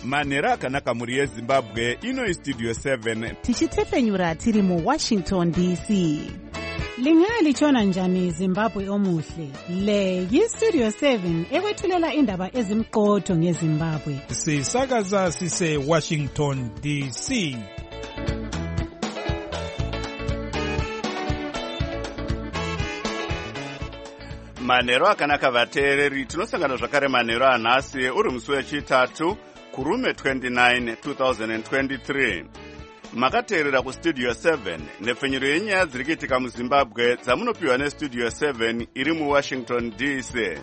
manhero akanaka mhuri yezimbabwe. Ino istudio 7 tichitefenyura tiri muWashington DC. Lingaya lichona njani Zimbabwe omuhle? Le yistudio 7 ekwethulela indaba ezimqotho ngeZimbabwe. Sisakaza sise Washington DC. manhero akanaka vateereri, tinosangana zvakare manhero anhasi uri musi wechitatu kurume 29 2023. makateerera kustudio 7 nepfenyuro yenyaya dziri kuitika muzimbabwe dzamunopiwa nestudio 7 iri muwashington DC.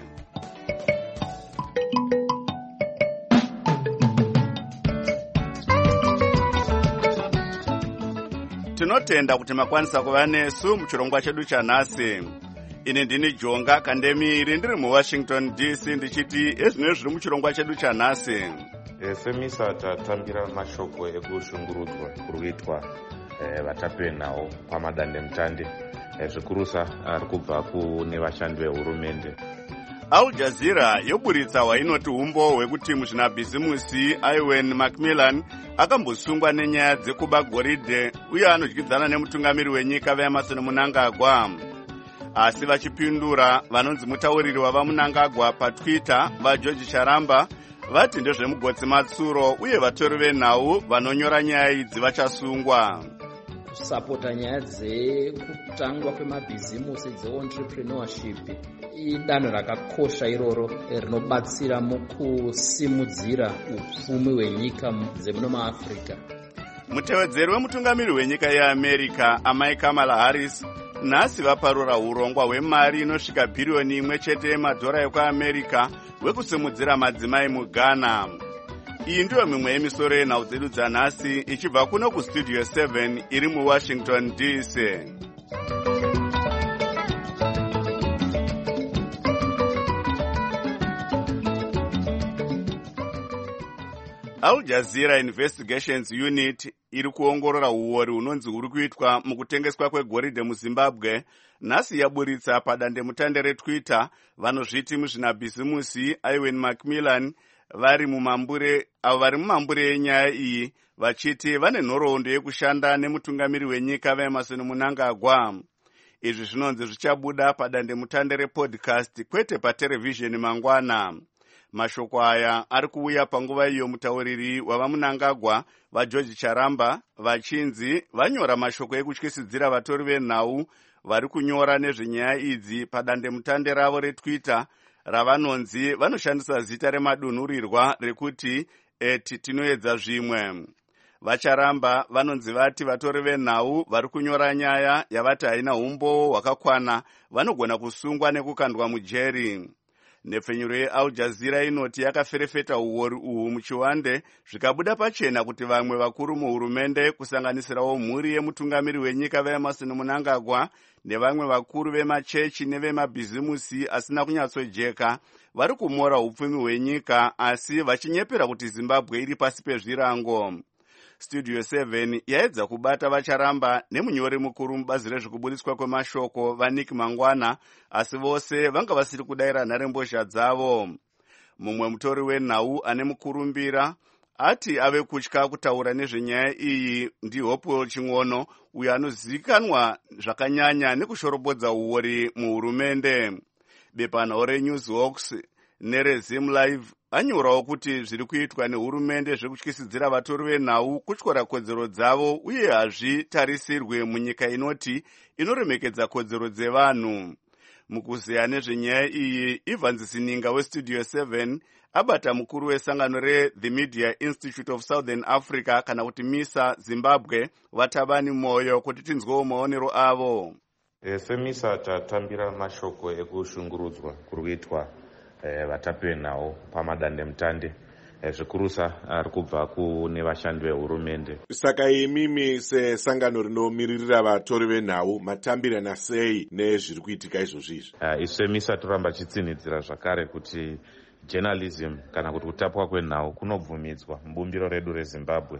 tinotenda kuti makwanisa kuva nesu muchirongwa chedu chanhasi. Ini ndini Jonga Kandemiri ndiri muWashington DC ndichiti ezvino zviri muchirongwa chedu chanhasi. Semisa tatambira mashoko ekushungurudzwa kuruitwa vatapiwe nawo pamadandemutande zvikurusa ari kubva kune vashandi vehurumende. Al Jazeera yoburitsa hwainoti umbo hwekuti muzvinabhizimusi Ewan Macmillan akambosungwa nenyaya dzekuba goridhe uye anodyidzana nemutungamiri wenyika veEmerson Mnangagwa. Asi vachipindura, vanonzi mutauriri wavaMnangagwa paTwitter vaGeorge Charamba vati ndezvemugotsi matsuro uye vatori venhau vanonyora nyaya idzi vachasungwa. Kusapota nyaya dzekutangwa kwemabhizimusi dzeentrepreneurship idanho rakakosha iroro rinobatsira mukusimudzira upfumi hwenyika dzemuno muAfrica. Mutevedzeri wemutungamiri wenyika yeAmerica amai Kamala Harris nhasi vaparura urongwa hwemari inosvika bhiriyoni 1 yemadhora ekuAmerica hwekusimudzira madzimai muGhana. Iyi ndiyo mimwe yemisoro yenhau dzedu dzanhasi ichibva kuno kustudio 7 iri muWashington DC. Al Jazeera Investigations Unit iri kuongorora uori hunonzi huri kuitwa mukutengeswa kwegoridhe muZimbabwe nhasi yaburitsa padandemutande reTwitter vanozviti muzvinabhizimusi Ewan Macmillan vari mumambure yenyaya iyi vachiti vane nhoroondo yekushanda nemutungamiri wenyika veEmerson Mnangagwa. Izvi zvinonzi zvichabuda padandemutande repodcast kwete paterevhizheni mangwana. Mashoko aya ari kuuya panguva iyo mutauriri wavaMnangagwa vaGeorge Charamba vachinzi vanyora mashoko ekutyisidzira vatori venhau vari kunyora nezvenyaya idzi padandemutande ravo reTwitter ravanonzi vanoshandisa zita remadunhurirwa rekuti @tinoedza zvimwe. VaCharamba vanonzi vati vatori venhau vari kunyora nyaya yavati haina umbowo hwakakwana vanogona kusungwa nekukandwa mujeri. Nepfenyuro yeAl Jazeera inoti yakaferefeta uori uhu muchiwande zvikabuda pachena kuti vamwe vakuru muhurumende kusanganisirawo mhuri yemutungamiri wenyika veEmerson Mnangagwa nevamwe vakuru vemachechi nevemabhizimusi asina kunyatsojeka vari kumora upfumi hwenyika asi vachinyepera kuti Zimbabwe iri pasi pezvirango. Studio 7 yaedza kubata VaCharamba nemunyori mukuru mubazi rezvekuburitswa kwemashoko vaNick Mangwana asi vose vanga vasiri kudayira nharembozha dzavo. Mumwe mutori wenhau ane mukurumbira ati ave kutya kutaura nezvenyaya iyi ndiHopewell Ching'ono uyo anozivikanwa zvakanyanya nekushorobodza uori muhurumende. Bepanhau reNewsHawks nereZim Live anyorawo kuti zviri kuitwa nehurumende zvekutyisidzira vatori venhau kutyora kodzero dzavo uye hazvitarisirwe munyika inoti inoremekedza kodzero dzevanhu. Mukuzeya nezvenyaya iyi, Evans Sininga westudio 7 abata mukuru wesangano reThe Media Institute of Southern Africa kana kuti MISA Zimbabwe vaTabani Moyo kuti tinzwewo maonero avo. Semisa tatambira mashoko ekushungurudzwa kuruitwa vatapiwe nawo pamadandemutande zvikurusa ari kubva kune vashandi vehurumende. Saka imimi sesangano rinomiririra vatori venhau matambirana sei nezviri kuitika izvozvizvi? Isu semisa toramba chitsinidzira zvakare kuti journalism kana kuti kutapwa kwenhau kunobvumidzwa mubumbiro redu reZimbabwe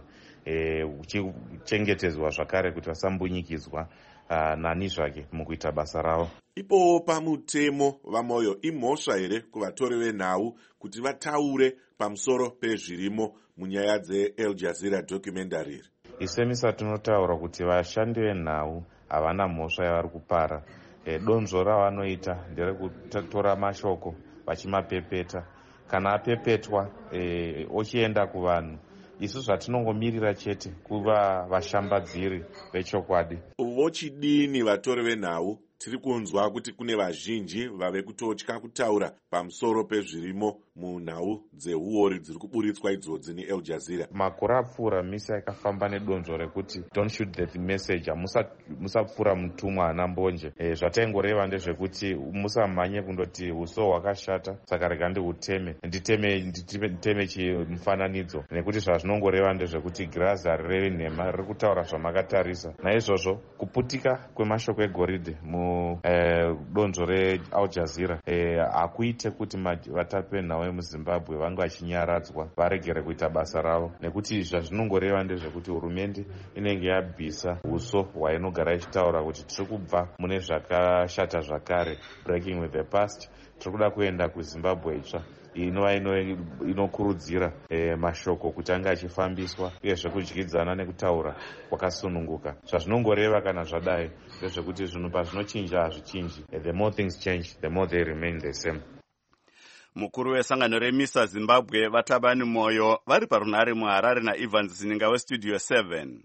uchichengetedzwa zvakare kuti vasambunyikidzwa nani zvake mukuita basa ravo. Ipo pamutemo vaMoyo imhosva here kuvatori venhau kuti vataure pamusoro pezvirimo munyaya dzeAl Jazeera documentary. isemisa tinotaura kuti vashandi venhau havana mhosva yavari kupara. Donzvo ravanoita nderekutora mashoko vachimapepeta. Kana apepetwa ochienda kuvanhu, isu zvatinongomirira chete kuva vashambadziri vechokwadi. Vochidini vatori venhau? Tiri kunzwa kuti kune vazhinji vave kutotya kutaura pamusoro pezvirimo munhau dzeuori dziri kuburitswa idzodzi neAl Jazeera. Makore apfuura misa yakafamba nedonzvo rekuti don't shoot the messenger, musapfuura mutumwa ana mbonje. Zvataingoreva ndezvekuti musamhanye kundoti uso hwakashata saka rega ndihuteme, nditeme chimufananidzo, nekuti zvazvinongoreva ndezvekuti girazi harireve nhema, riri kutaura zvamakatarisa. Naizvozvo kuputika kwemashoko egoridhe donzvo reAl Jazeera hakuite kuti vatapi venhau vemuZimbabwe vange vachinyaradzwa varegere kuita basa ravo, nekuti zvazvinongoreva ndezvekuti hurumende inenge yabvisa uso hwainogara ichitaura kuti tiri kubva mune zvakashata zvakare, breaking with the past, tiri kuda kuenda kuZimbabwe itsva inova inokurudzira mashoko kuti ange achifambiswa uyezve kudyidzana nekutaura kwakasununguka. Zvazvinongoreva kana zvadai ndezvekuti zvinhu pazvinochinja hazvichinji. The more things change, the more they remain the same. Mukuru wesangano remisa Zimbabwe vatabani moyo vari parunhare muHarare naEvans Zininga westudio 7.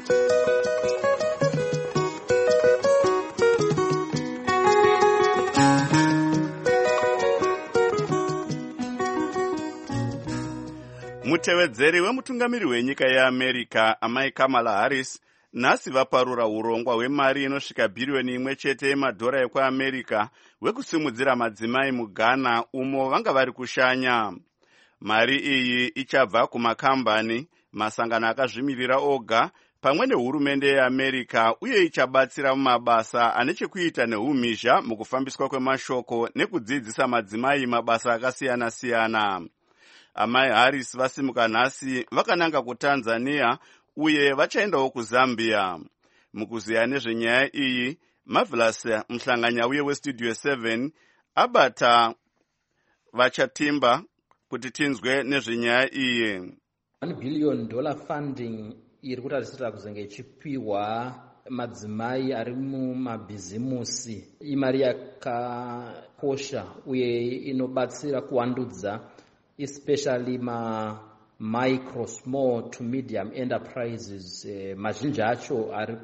Mutevedzeri wemutungamiri wenyika yeAmerica amai Kamala Harris nhasi vaparura urongwa hwemari inosvika bhiriyoni 1 chete yemadhora ekuAmerica hwekusimudzira madzimai muGhana umo vanga vari kushanya. Mari iyi ichabva kumakambani, masangano akazvimirira oga pamwe nehurumende yeAmerica uye ichabatsira mumabasa ane chekuita neumhizha mukufambiswa kwemashoko nekudzidzisa madzimai mabasa akasiyana-siyana. Amai Harris vasimuka nhasi vakananga kuTanzania uye vachaendawo kuZambia. Mukuziya nezvenyaya iyi, Marvelous Mhlanganyauye westudio 7 abata vachatimba kuti tinzwe nezvenyaya iyi. $1 billion funding iri kutarisira kuzenge ichipiwa madzimai ari mumabhizimusi. Imari yakakosha uye inobatsira kuwandudza especially micro, small to medium enterprises. Mazhinji acho ari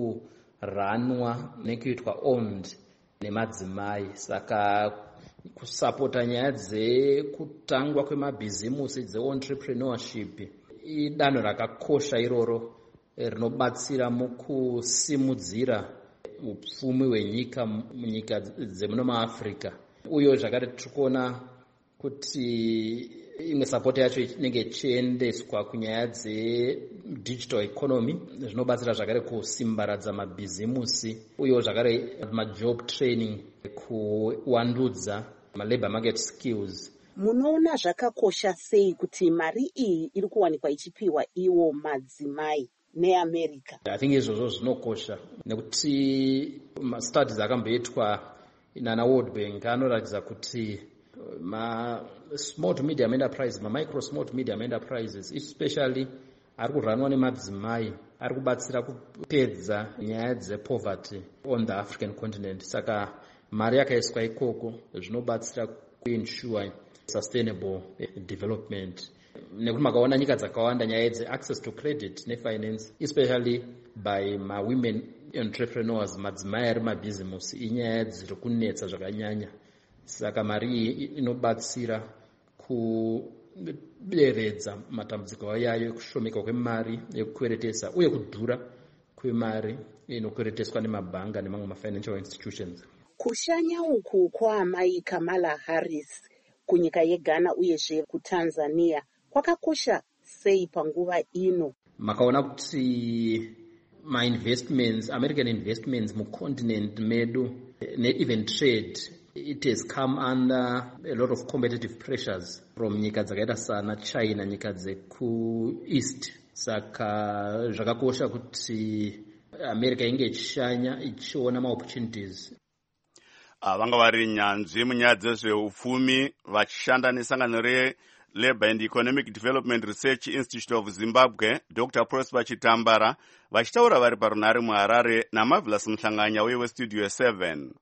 kuranwa nekuitwa owned nemadzimai. Saka kusapota nyaya dzekutangwa kwemabhizimusi dzeentrepreneurship idanho rakakosha iroro rinobatsira mukusimudzira upfumi hwenyika munyika dzemuno muAfrica. Uye zvakare tirikuona kuti imwe sapoti yacho inenge ichiendeswa kunyaya dzedigital economy, zvinobatsira zvakare kusimbaradza mabhizimusi uye zvakare majob training, kuwandudza malabor market skills. Munoona zvakakosha sei kuti mari iyi iri kuwanikwa ichipiwa iwo madzimai neAmerica? I think izvozvo zvinokosha nekuti studies akamboitwa nana World Bank anoratidza kuti small to medium enterprises, micro small to medium enterprises especially ari kuranwa nemadzimai ari kubatsira kupedza nyaya dzepoverty on the African continent. Saka mari yakaiswa ikoko zvinobatsira kuensure sustainable development. Nekuti makaona nyika dzakawanda nyaya dzeaccess to credit nefinance especially by women entrepreneurs, madzimai ari mabhizimusi inyaya dziri kunetsa zvakanyanya. Saka mari iyi inobatsira kuderedza matambudziko yayo ekushomeka kwemari yekukweretesa uye kudhura kwemari inokwereteswa nemabhanga nemamwe mafinancial institutions. Kushanya uku kwaamai Kamala Harris kunyika yeGhana uyezve kuTanzania kwakakosha sei panguva ino? Makaona kuti American investments mucontinent medu ne-even trade, it has come under a lot of competitive pressures from nyika dzakaita sana China, nyika dzeku-east. Saka zvakakosha kuti America inge ichishanya ichiona ma-opportunities. Vanga vari nyanzvi munyaya dzezveupfumi vachishanda nesangano Labour and Economic Development Research Institute of Zimbabwe, Dr. Prosper Chitambara, vachitaura vari parunhare muHarare naMarvelous Muhlanganya weStudio 7.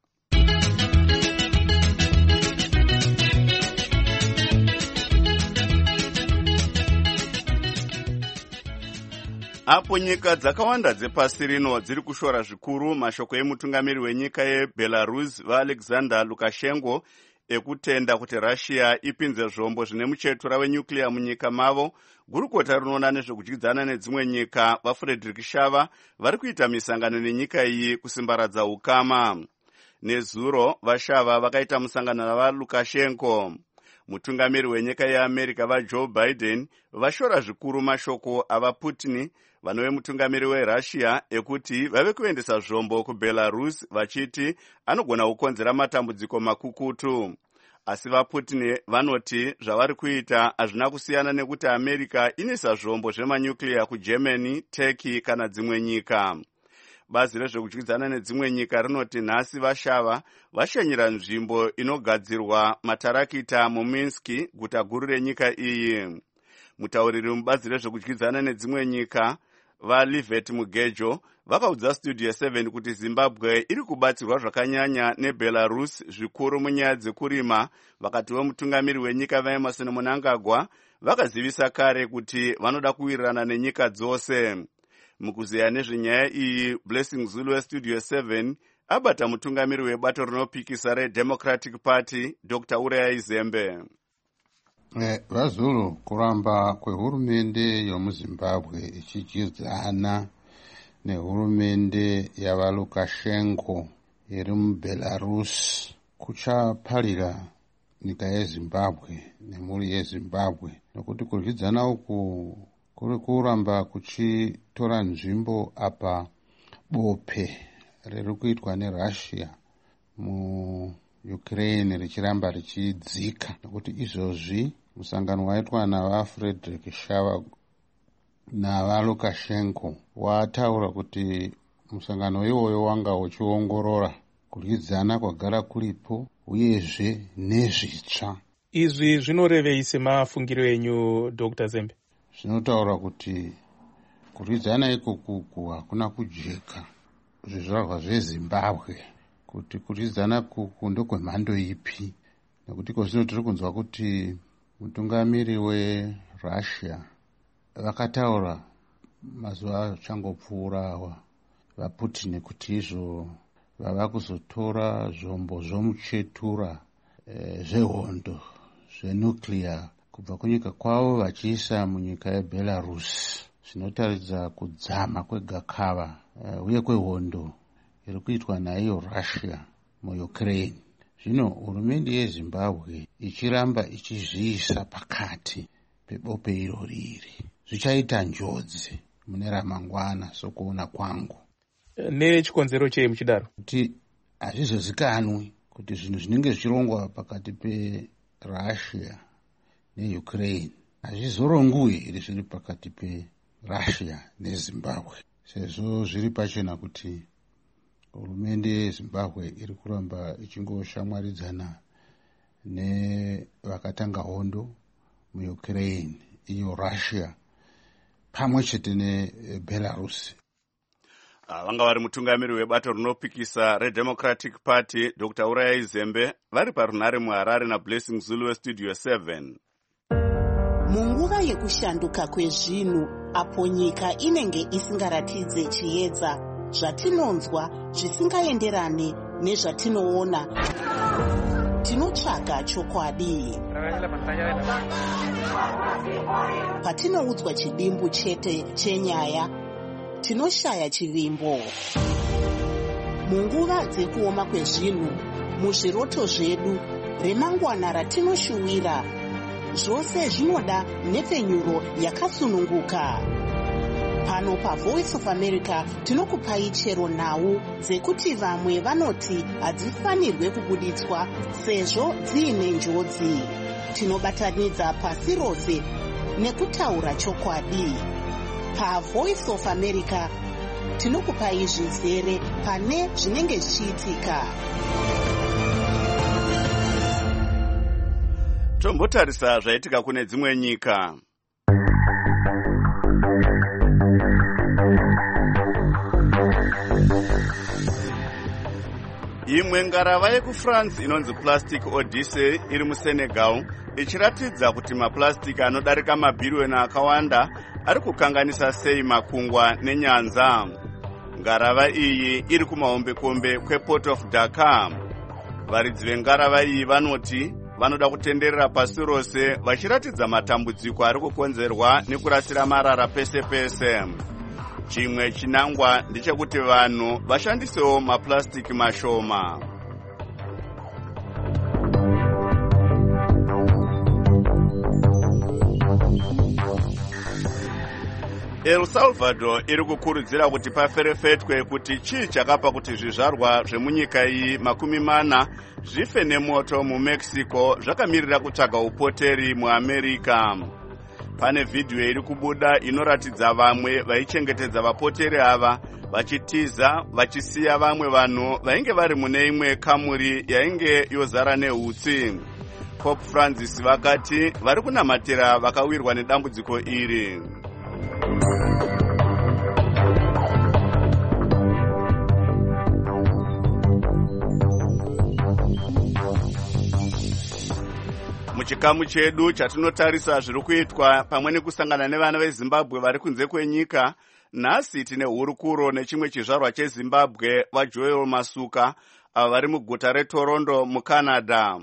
Apo nyika dzakawanda dzepasi rino dziri kushora zvikuru mashoko emutungamiri wenyika yeBelarus vaAlexander Lukashenko ekutenda kuti Russia ipinze zvombo zvine muchetura wenyuclear munyika mavo. Gurukota rinoona nezvekudyidzana nedzimwe nyika vaFrederick Shava vari kuita misangano nenyika iyi kusimbaradza ukama. Nezuro vaShava vakaita musangano navaLukashenko. Mutungamiri wenyika yeAmerica vaJoe Biden vashora zvikuru mashoko avaPutin vanove mutungamiri weRussia ekuti vave kuendesa zvombo kuBelarus vachiti anogona kukonzera matambudziko makukutu. Asi vaPutin vanoti zvavari kuita hazvina kusiyana nekuti America inisa zvombo zvemanyuclear kuGermany, Turkey kana dzimwe nyika. Bazi rezvekudyidzana nedzimwe nyika rinoti nhasi vaShava vashanyira nzvimbo inogadzirwa matarakita muMinsk, guta guru renyika iyi. Mutauriri mubazi rezvekudyidzana nedzimwe nyika vaLivet Mugejo vakaudza Studio 7 kuti Zimbabwe iri kubatsirwa zvakanyanya neBelarus zvikuru munyaya dzekurima, vakati mutungamiri wenyika vaEmerson Mnangagwa vakazivisa kare kuti vanoda kuwirirana nenyika dzose. Mukuzeya nezvenyaya iyi, Blessing Zulu weStudio 7 abata mutungamiri webato rinopikisa reDemocratic Party Dr. Uraya Zembe. Vazulu kuramba kwehurumende yomuZimbabwe ichidyidzana nehurumende yavaLukashenko iri muBelarus kuchaparira nyika yeZimbabwe nemhuri yeZimbabwe, nokuti kudyidzana uku kuri kuramba kuchitora nzvimbo apa bope riri kuitwa neRussia muUkraine richiramba richidzika, nokuti izvozvi musangano waitwa navaFrederick Shava navaLukashenko wataura kuti musangano iwoyo wanga uchiongorora kudyidzana kwagara kuripo uyezve nezvitsva. Izvi zvinorevei semafungiro enyu Dr. Zembe? Zvinotaura kuti kudyidzana ikoku hakuna kujeka zvizvarwa zveZimbabwe, kuti kudyidzana kuku ndokwemhando ipi, nekuti kozvino tiri kunzwa kuti mutungamiri weRussia vakataura mazuva achangopfuura awa vaPutin kuti izvo vava kuzotora zvombo zvomuchetura zvehondo zvenuclear kubva kunyika kwavo vachiisa munyika yeBelarus, zvinotaridza kudzama kwegakava uye kwehondo iri kuitwa naiyo Russia muUkraine. Zvino hurumende yeZimbabwe ichiramba ichizviisa pakati pebope iroriri zvichaita njodzi mune ramangwana sokuona kwangu. Nechikonzero chei muchidaro? Kuti hazvizozikanwi kuti zvinhu zvinenge zvichirongwa pakati peRussia neUkraine hazvizorongwi here zviri pakati peRussia neZimbabwe, sezvo zviri pachena kuti hurumende yeZimbabwe iri kuramba ichingoshamwaridzana nevakatanga hondo muUkraine, iyo Russia pamwe chete neBelarus. Vanga vari mutungamiri webato rinopikisa reDemocratic Party Dr. Uraya Zembe vari parunhare muHarare naBlessing Zulu weStudio 7. Munguva yekushanduka kwezvinhu, apo nyika inenge isingaratidze chiedza, zvatinonzwa zvisingaenderane nezvatinoona, tinotsvaga chokwadi. Patinoudzwa chidimbu chete chenyaya, tinoshaya chivimbo. Munguva dzekuoma kwezvinhu, muzviroto zvedu, remangwana ratinoshuwira, zvose zvinoda nhepfenyuro yakasununguka. Pano paVoice of America tinokupai chero nhau dzekuti vamwe vanoti hadzifanirwe kubuditswa sezvo dziine njodzi. Tinobatanidza pasi rose nekutaura chokwadi. PaVoice of America tinokupai zvizere pane zvinenge zvichiitika. Tombotarisa zvaitika kune dzimwe nyika. Imwe ngarava yekuFrance inonzi Plastic Odyssey iri muSenegal ichiratidza kuti maplastic anodarika mabhiriyoni akawanda ari kukanganisa sei makungwa nenyanza. Ngarava iyi iri kumahombekombe kwePort of Dakar. Varidzi vengarava iyi vanoti vanoda kutenderera pasi rose vachiratidza matambudziko ari kukonzerwa nekurasira marara pese pese. Chimwe chinangwa ndechekuti vanhu vashandisewo maplastic mashoma. El Salvador iri kukurudzira kuti paferefetwe kuti chii chakapa kuti zvizvarwa zvemunyika iyi 40 zvife nemoto muMexico zvakamirira kutsvaga upoteri muAmerica. Pane vhidhiyo iri kubuda inoratidza vamwe vaichengetedza vapoteri ava vachitiza vachisiya vamwe vanhu vainge vari mune imwe kamuri yainge yozara neutsi. Pope Francis vakati vari kunamatira vakawirwa nedambudziko iri. Muchikamu chedu chatinotarisa zviri kuitwa pamwe nekusangana nevana veZimbabwe vari kunze kwenyika, nhasi tine hurukuro nechimwe chizvarwa cheZimbabwe vaJoel Masuka avo vari muguta reToronto muCanada.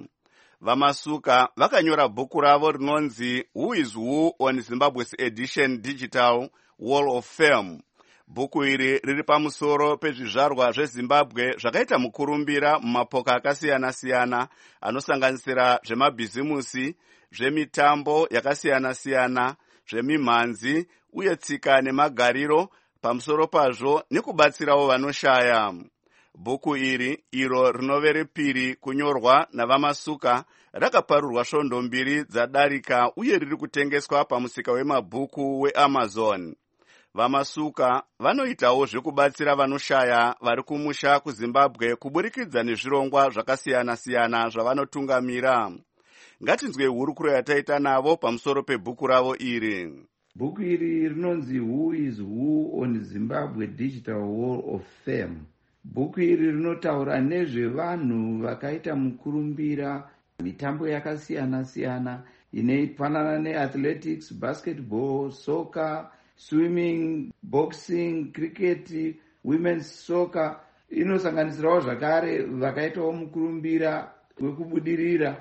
VaMasuka vakanyora bhuku ravo rinonzi Who is Who on Zimbabwe's Edition Digital Wall of Fame. Bhuku iri riri pamusoro pezvizvarwa zveZimbabwe zvakaita mukurumbira mumapoka akasiyana-siyana anosanganisira zvemabhizimusi, zvemitambo yakasiyana-siyana, zvemimhanzi uye tsika nemagariro, pamusoro pazvo nekubatsirawo vanoshaya. Bhuku iri, iro rinove repiri kunyorwa navaMasuka, rakaparurwa svondo 2 dzadarika uye riri kutengeswa pamusika wemabhuku weAmazon. VaMasuka vanoitawo zvekubatsira vanoshaya vari kumusha kuZimbabwe kuburikidza nezvirongwa zvakasiyana-siyana zvavanotungamira. Ngatinzwe hurukuro yataita navo pamusoro pebhuku ravo iri. Bhuku iri rinonzi Who is Who on Zimbabwe Digital Wall of Fame. Bhuku iri rinotaura nezvevanhu vakaita mukurumbira mitambo yakasiyana-siyana inofanana neathletics, basketball, soccer, swimming, boxing, cricket, women's soccer. Inosanganisirawo zvakare vakaitawo mukurumbira wekubudirira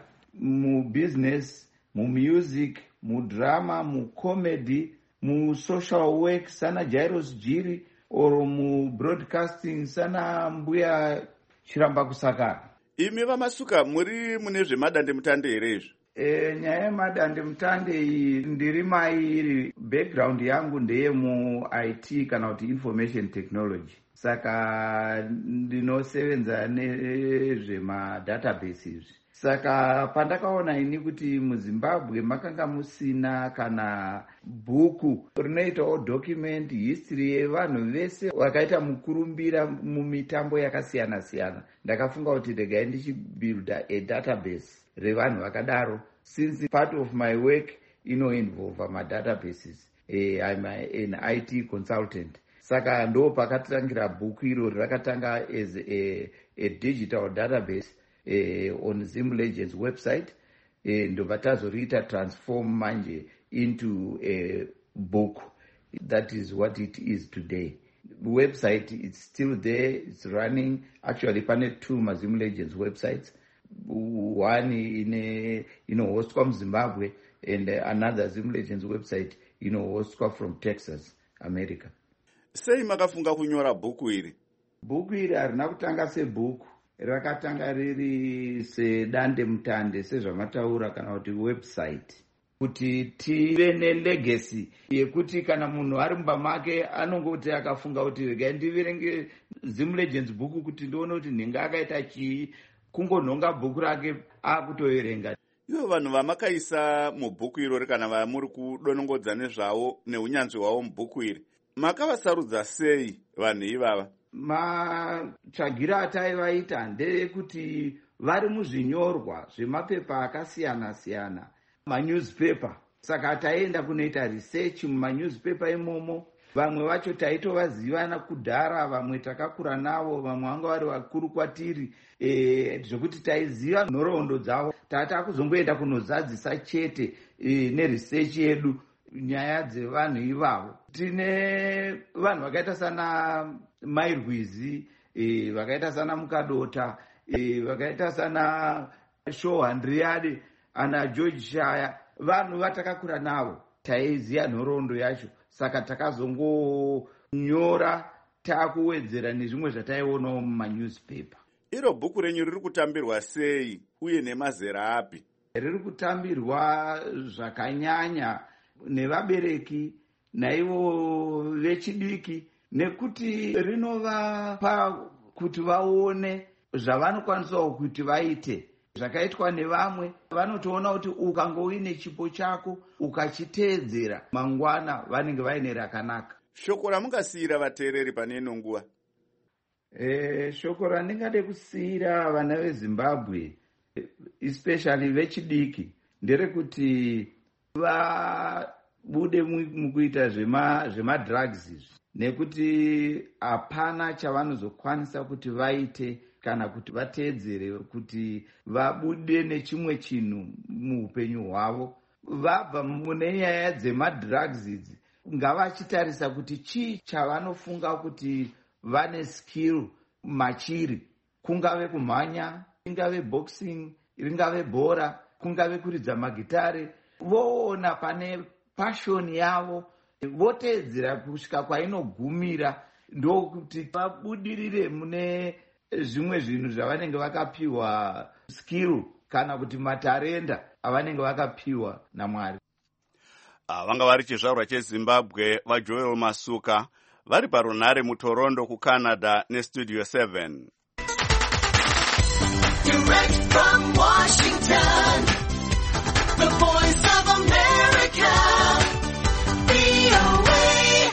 mubusiness, mumusic, mudrama, mucomedy, musocial work sana Jairus Jiri, oro mubroadcasting sana mbuya Chiramba Kusakara. Imi VaMasuka muri mune zvemadandemutande here izvi? Nyaya yemadandemutande iyi ndiri mairi. Background yangu ndeye mu-IT kana kuti information technology. Saka ndinosevenza nezvemadatabases. Saka pandakaona ini kuti muZimbabwe makanga musina kana bhuku rinoitawo document history yevanhu vese vakaita mukurumbira mumitambo yakasiyana-siyana, ndakafunga kuti regai ndichibuilda a database revanhu vakadaro, since part of my work involve madatabases. I'm an IT consultant. Saka ndo pakatangira bhuku iro rakatanga as a digital database on Zim Legends website, ndobva tazoriita transform manje into a book. That is what it is today. The website is still there, it's running. Actually, pane 2 Mazim Legends websites. One hostwa muZimbabwe and another Zim Legends website hostwa from Texas, America. Sei makafunga kunyora bhuku iri? Bhuku iri harina kutanga sebhuku, rakatanga riri sedandemutande sezvamataura kana kuti website, kuti tive nelegacy yekuti kana munhu ari mumba make anongoti akafunga kuti regai ndiverenge Zim Legends bhuku kuti ndione kuti nhinga akaita chii, kungonhonga bhuku rake akutoverenga. Ivo vanhu vamakaisa mubhuku irori kana vamuri kudonongodza nezvavo neunyanzvi hwavo mubhuku iri, makavasarudza sei vanhu ivava? Matsvagira ataivaita ndeyekuti vari muzvinyorwa zvemapepa akasiyana-siyana, manewspaper. Saka taenda kunoita research mumanewspaper imomo. Vamwe vacho taitovazivana kudhara, vamwe takakura navo, vamwe vanga vari vakuru kwatiri, zvokuti taiziva nhoroondo dzavo. Tatakuzongoenda kunozadzisa chete neresearch yedu nyaya dzevanhu ivavo. Tine vanhu vakaita sana Mairwizi, vakaita sana Mukadota, vakaita sana Shohandriade, ana George Shaya, vanhu vatakakura navo, taiziva nhoroondo yacho. Saka takazongonyora takuwedzera nezvimwe zvataionawo mumanewspaper. Iro bhuku renyu riri kutambirwa sei uye nemazera api? Riri kutambirwa zvakanyanya nevabereki naivo vechidiki, nekuti rinovapa kuti vaone zvavanokwanisawo kuti vaite zvakaitwa nevamwe. Vanotoona kuti ukangoine chipo chako ukachiteedzera, mangwana vanenge vaine rakanaka. Shoko ramungasiyira vateereri pane ino nguva? Shoko randingade kusiyira vana veZimbabwe, especially vechidiki, nderekuti vabude mukuita zvemadrugs izvi, nekuti hapana chavanozokwanisa kuti vaite kana kuti vateedzere kuti vabude nechimwe chinhu muupenyu hwavo. Vabva mune nyaya dzemadrugs idzi, ngavachitarisa kuti chii chavanofunga kuti vane skill machiri, kungave kumhanya, ingave boxing, ringave bhora, kungave kuridza magitare. Voona pane passion yavo, voteedzera kusvika kwainogumira, ndokuti vabudirire mune zvimwe zvinhu zvavanenge vakapiwa skill kana kuti matarenda avanenge vakapiwa naMwari. Vanga vari chizvarwa cheZimbabwe vaJoel Masuka vari parunhare muToronto kuCanada neStudio 7. Direct from Washington, the voice of America, VOA.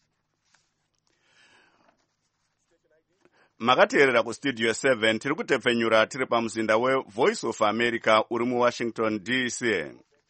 Makateerera kuStudio 7, tiri kutepfenyura tiri pamuzinda weVoice of America uri muWashington DC.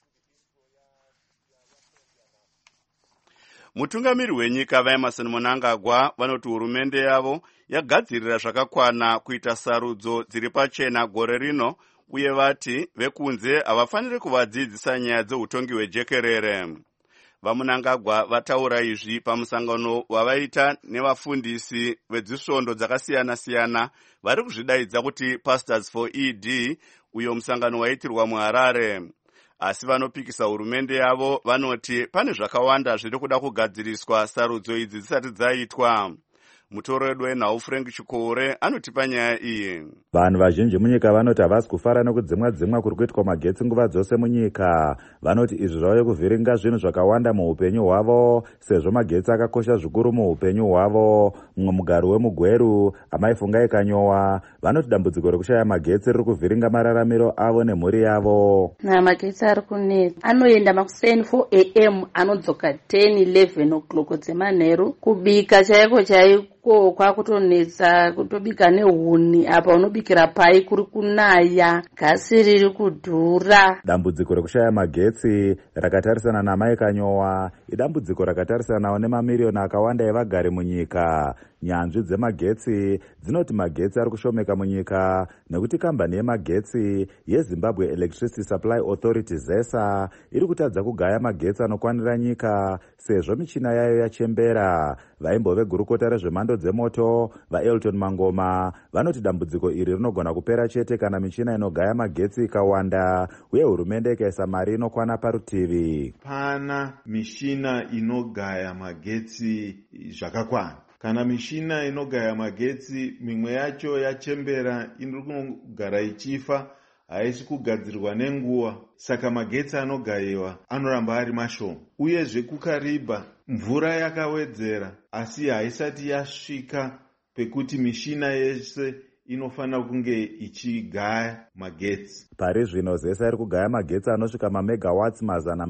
Mutungamiri wenyika vaEmerson Mnangagwa vanoti hurumende yavo yagadzirira zvakakwana kuita sarudzo dziri pachena gore rino, uye vati vekunze havafaniri kuvadzidzisa nyaya dzeutongi hwejekerere. VaMnangagwa vataura izvi pamusangano wavaita nevafundisi vedzisvondo dzakasiyana-siyana vari kuzvidaidza kuti Pastors for ED, uyo musangano waitirwa muHarare. Asi vanopikisa hurumende yavo vanoti pane zvakawanda zviri kuda kugadziriswa sarudzo idzi dzisati dzaitwa. Mutoro wedu wenhau Frank Chikore anotipa nyaya iyi. Vanhu vazhinji munyika vanoti havasi kufara nekudzimwa kuri kuitwa magetsi nguva dzose munyika. Vanoti izvi zvauye kuvhiringa zvinhu zvakawanda muupenyu hwavo, sezvo magetsi akakosha zvikuru muupenyu hwavo. Mumwe mugari wemuGweru, Amai Fungai Kanyowa, vanoti dambudziko rekushaya magetsi riri kuvhiringa mararamiro avo nemhuri yavo. Magetsi ari kunetsa, anoenda makuseni 4 am anodzoka 10-11 o'clock dzemanheru. Kubika chaiko kwakutonetsa, kutobika nehuni, apa unobikira pai kuri kunaya, gasi riri kudhura. Dambudziko rekushaya magetsi rakatarisana naMai Kanyowa idambudziko rakatarisanawo nemamirioni akawanda evagari munyika. Nyanzvi dzemagetsi dzinoti magetsi ari kushomeka munyika nekuti kambani yemagetsi yeZimbabwe Electricity Supply Authority ZESA iri kutadza kugaya magetsi anokwanira nyika sezvo michina yayo yachembera. Vaimbove gurukota rezvemhando dzemoto vaElton Mangoma vanoti dambudziko iri rinogona kupera chete kana michina inogaya magetsi ikawanda uye hurumende ikaisa mari inokwana parutivi. Pana mishina inogaya magetsi zvakakwana. Kana mishina inogaya magetsi mimwe yacho yachembera, iri kunogara ichifa, haisi kugadzirwa nenguva, saka magetsi anogayiwa anoramba ari mashoma. Uyezve kukaribha mvura yakawedzera, asi haisati yasvika pekuti mishina yese inofanira kunge ichigaya magetsi. Pari zvino ZESA iri kugaya magetsi anosvika mamegawatts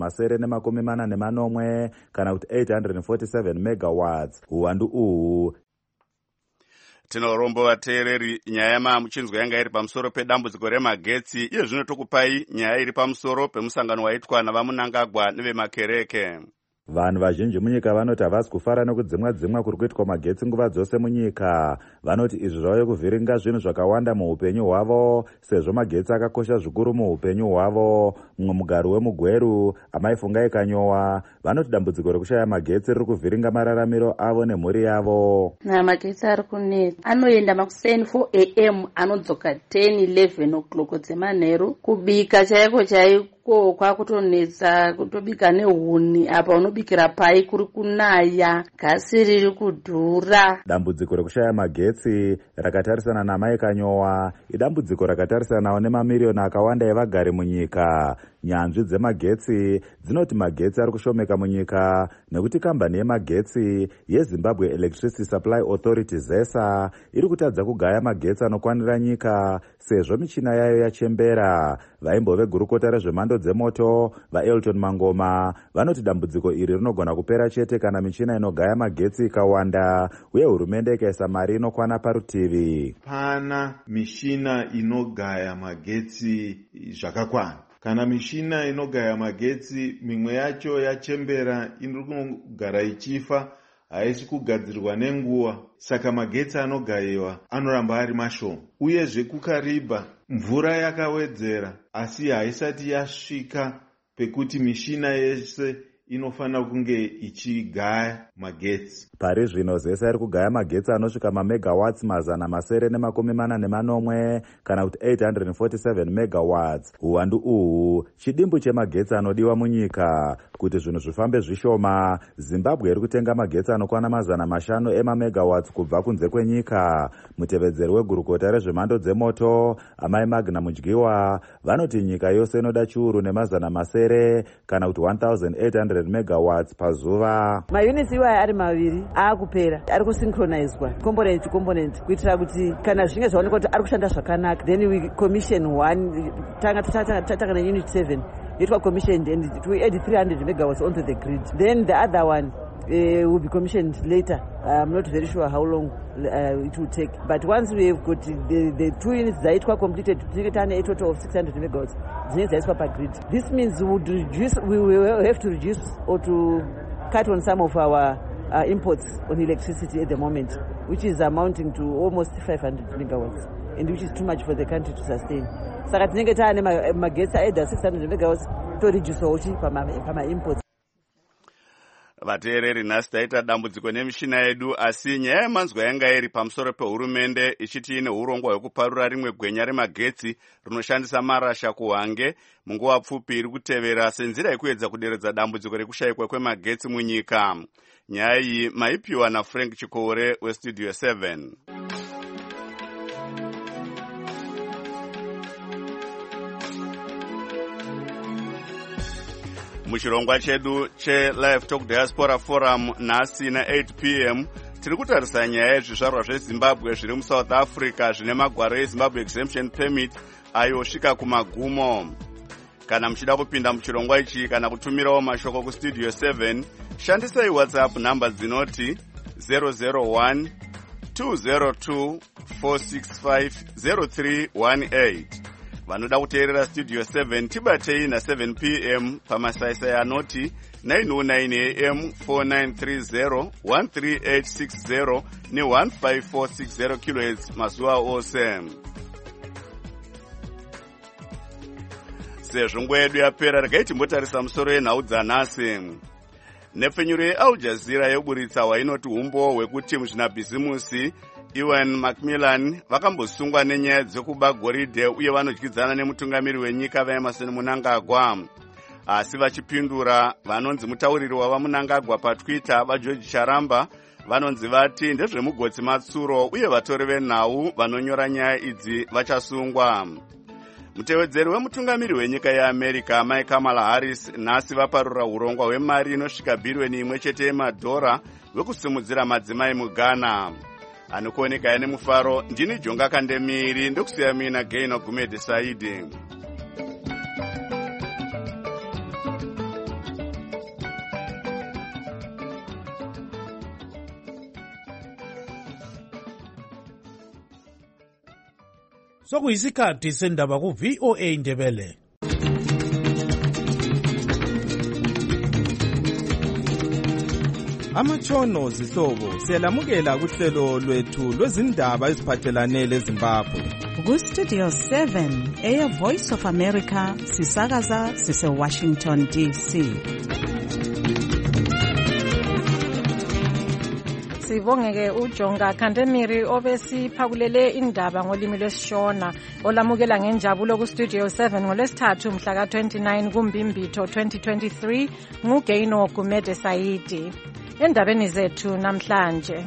440 kana kuti 847 megawatts. Uwandu uhu Tinorombo vateereri, nyaya mamuchinzwa yanga iri pamusoro pedambudziko remagetsi. Iye zvino tokupai nyaya iri pamusoro pemusangano waitwa navamunangagwa nevemakereke. Vanhu vazhinji munyika vanoti havasi kufara nekudzimwa-dzimwa kuri kuitwa magetsi nguva dzose munyika. Vanoti izvi zvauye kuvhiringa zvinhu zvakawanda muupenyu hwavo, sezvo magetsi akakosha zvikuru muupenyu hwavo. Mumwe mugari wemuGweru, Amai Fungai Kanyowa, vanoti dambudziko rekushaya magetsi riri kuvhiringa mararamiro avo nemhuri yavo. Magetsi ari kunetsa, anoenda makuseni 4 am anodzoka 10-11 o'clock dzemanheru. Kubika chaiko chaiko kwakutonetsa, kutobika nehuni apa unobikira pai kuri kunaya, gasi riri kudhura. Dambudziko rekushaya magetsi rakatarisana naMai Kanyowa idambudziko rakatarisanawo nemamiriyoni akawanda evagari munyika. Nyanzvi dzemagetsi dzinoti magetsi ari kushomeka munyika nekuti kambani yemagetsi yeZimbabwe Electricity Supply Authority ZESA iri kutadza kugaya magetsi anokwanira nyika sezvo michina yayo yachembera. Vaimbo vegurukota rezvemhando dzemoto vaElton Mangoma vanoti dambudziko iri rinogona kupera chete kana michina inogaya magetsi ikawanda uye hurumende ikaisa mari inokwana parutivi. Pana mishina inogaya magetsi zvakakwana. Kana mishina inogaya magetsi mimwe yacho yachembera iri kugara ichifa, haisi kugadzirwa nenguva, saka magetsi anogayiwa anoramba ari mashoma. Uyezve kukaribha mvura yakawedzera asi haisati yasvika pekuti mishina yese inofanira kunge ichigaya magetsi. Pari zvino ZESA iri kugaya magetsi anosvika mamegawatts 440 kana kuti 847 megawatts. Uwandu uhu chidimbu chemagetsi anodiwa munyika. Kuti zvinhu zvifambe zvishoma, Zimbabwe iri kutenga magetsi anokwana 500 emamegawatts kubva kunze kwenyika. Mutevedzeri wegurukota rezvemhando dzemoto Amai Magna Mudyiwa vanoti nyika yose inoda chiuru ne700 kana kuti 1800 megawatts pazuva. Mayunitsi iwaya ari maviri aakupera, ari kusynchronizwa component to component kuitira kuti kana zvinge zvaoneka kuti ari kushanda zvakanaka, then we commission one. Tatanga na unit 7 it was commissioned and it will add 300 megawatts onto the grid. Then the other one will be commissioned later. I'm not very sure how long it will take. But once we have got the 2 units that were completed, a total of 600 megawatts. This means we will have to reduce or to cut on some of our imports on electricity at the moment, which is amounting to almost 500 megawatts, and which is too much for the country to sustain. Saka tinenge taane magetsi aida 600 megawatts to reduce pama imports. Vateereri, nhasi taita dambudziko nemishina yedu, asi nyaya yemanzwa yanga iri pamusoro pehurumende ichiti ine urongwa hwekuparura rimwe gwenya remagetsi rinoshandisa marasha kuHwange munguva pfupi iri kutevera senzira yekuedza kuderedza dambudziko rekushayikwa kwemagetsi munyika. Nyaya iyi maipiwa naFrank Chikore weStudio 7. Muchirongwa chedu cheLive Talk Diaspora Forum nhasi na 8 p.m. tiri kutarisa nyaya yezvizvarwa zveZimbabwe zviri muSouth Africa zvine magwaro eZimbabwe Exemption Permit ayosvika kumagumo. Kana muchida kupinda muchirongwa ichi kana kutumirawo mashoko kuStudio 7, shandisai WhatsApp namba dzinoti 001 202 465 0318. Vanoda kuteerera Studio 7 tibatei na 7 p.m. pamasaisai anoti 909 am 4930 13860 ne 15460 kHz mazuva ose. Sezvo nguva yedu yapera, regai timbotarisa musoro yenhau dzanhasi. Nepfenyuro yeAl Jazeera yoburitsa hwainoti umbo hwekuti muzvinabhizimusi Ewan Macmillan vakambosungwa nenyaya dzekuba goridhe uye vanodyidzana nemutungamiri wenyika vaEmmerson Mnangagwa. Asi vachipindura, vanonzi mutauriri wavaMnangagwa paTwitter vaGeorge Charamba vanonzi vati ndezvemugotsi matsuro uye vatori venhau vanonyora nyaya idzi vachasungwa. Mutevedzeri wemutungamiri wenyika yeAmerica Mai Kamala Harris nhasi vaparura urongwa hwemari inosvika $1 billion yemadhora wekusimudzira madzimai muGhana. Anokuoneka ane mufaro, ndini Jonga Kandemiri, ndokusiya mina Gaino Gumede Saidi. sokuyisikhathi sendaba ku-VOA Indebele. Amatshono zihlobo siyalamukela kuhlelo lwethu lwezindaba eziphathelane leZimbabwe. Ku-Studio 7 Voice of America sisakaza sise-Washington DC. Sibongeke uJonga Khandemiri obesiphakulele indaba ngolimi lwesiShona olamukela ngenjabulo ku-Studio 7 ngolwesithathu mhla ka-29 kuMbimbitho 2023 nguGeino Gumede Saidi. Endabeni zethu namhlanje.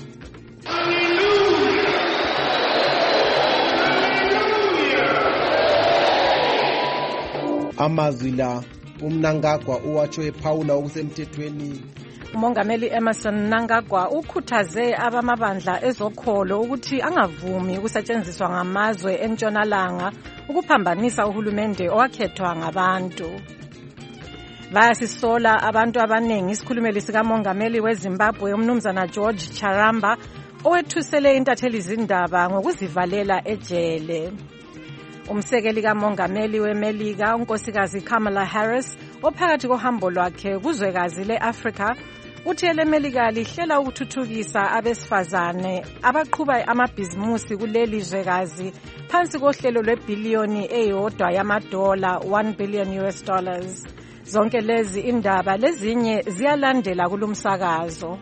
Amazwi la uMnangagwa uwatsho ephawula okusemthethweni. Umongameli Emmerson Mnangagwa ukhuthaze abamabandla ezokholo ukuthi angavumi ukusetshenziswa ngamazwe entshonalanga ukuphambanisa uhulumende owakhethwa ngabantu. Bayasisola abantu abanengi isikhulumeli sikamongameli weZimbabwe umnumzana George Charamba owethusele intatheli zindaba ngokuzivalela ejele. Umsekeli kamongameli weMelika unkosikazi Kamala Harris ophakathi kohambo lwakhe kuzwekazi leAfrika uthi eleMelika lihlela ukuthuthukisa abesifazane abaqhuba amabhizimusi kuleli zwekazi phansi kohlelo lwebhiliyoni eyodwa yamadola $1 billion. Zonke lezi indaba lezinye ziyalandela kulumsakazo.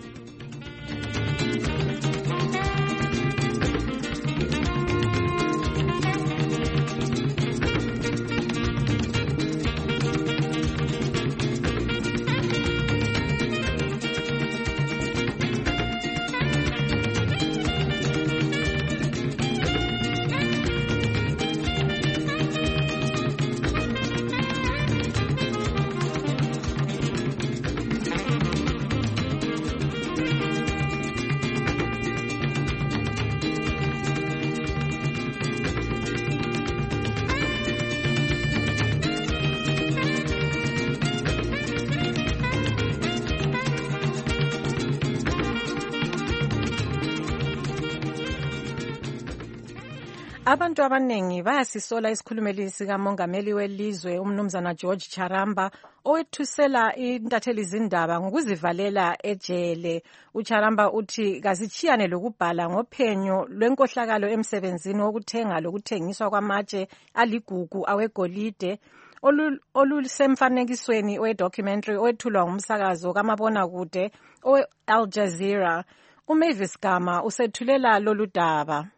Abantu abanengi bayasisola isikhulumeli sikamongameli welizwe umnumzana George Charamba owethusela intatheli zindaba ngokuzivalela ejele. UCharamba uthi kazitshiyane lokubhala ngophenyo lwenkohlakalo emsebenzini wokuthenga lokuthengiswa kwamatshe aligugu awegolide olusemfanekisweni we-documentary owethulwa ngumsakazo kamabonakude owe-Al Jazeera. uMavis Gama usethulela lolu daba.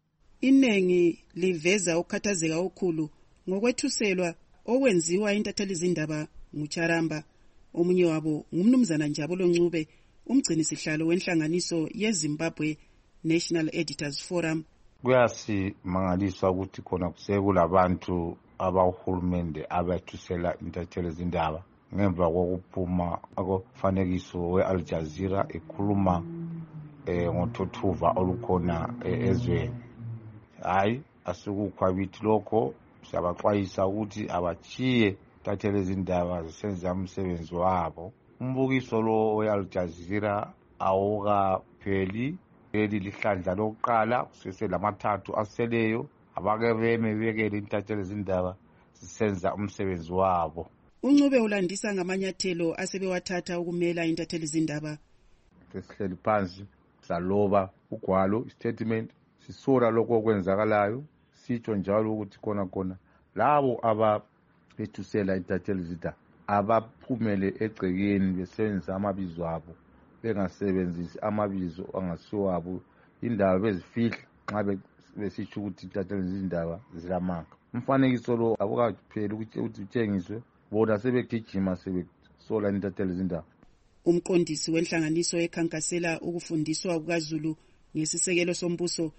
Inengi liveza ukukhathazeka okukhulu ngokwethuselwa okwenziwa intatheli zindaba nguCharamba. Omunye wabo ngumnumzana Njabulo Ncube, umgcini sihlalo wenhlanganiso yeZimbabwe National Editors Forum. Kuyasimangaliswa ukuthi khona kusekulabantu abahulumende abathusela intatheli zindaba ngemva kokuphuma akufanekiso we-Al Jazeera ekhuluma ngothuthuva olukhona ezweni. Hayi asikukhwabithi lokho siyabaxwayisa ukuthi abachiye intatheli zindaba zisenza umsebenzi wabo. Umbukiso lo we-Al Jazeera awukapheli, leli lihlandla lokuqala kuseselamathathu aseleyo abake bemebekele intatheli zindaba zisenza umsebenzi wabo. uNcube ulandisa ngamanyathelo asebewathatha ukumela intatheli zindaba. Sesihleli phansi saloba ugwalo statement sisola lokho okwenzakalayo, sitsho njalo ukuthi khona labo abethusela intatheli zindaba abaphumele egcekeni besebenzisa amabizo abo, bengasebenzisi amabizo angasiwabo, indaba bezifihla nxa besitsho ukuthi intatheli zindaba zilamanga. Umfanekiso lo abukapheli ukuthi utshengiswe, bona sebegijima sebesola intatheli zindaba. Umqondisi wenhlanganiso ekhankasela ukufundiswa kukaZulu ngesisekelo sombuso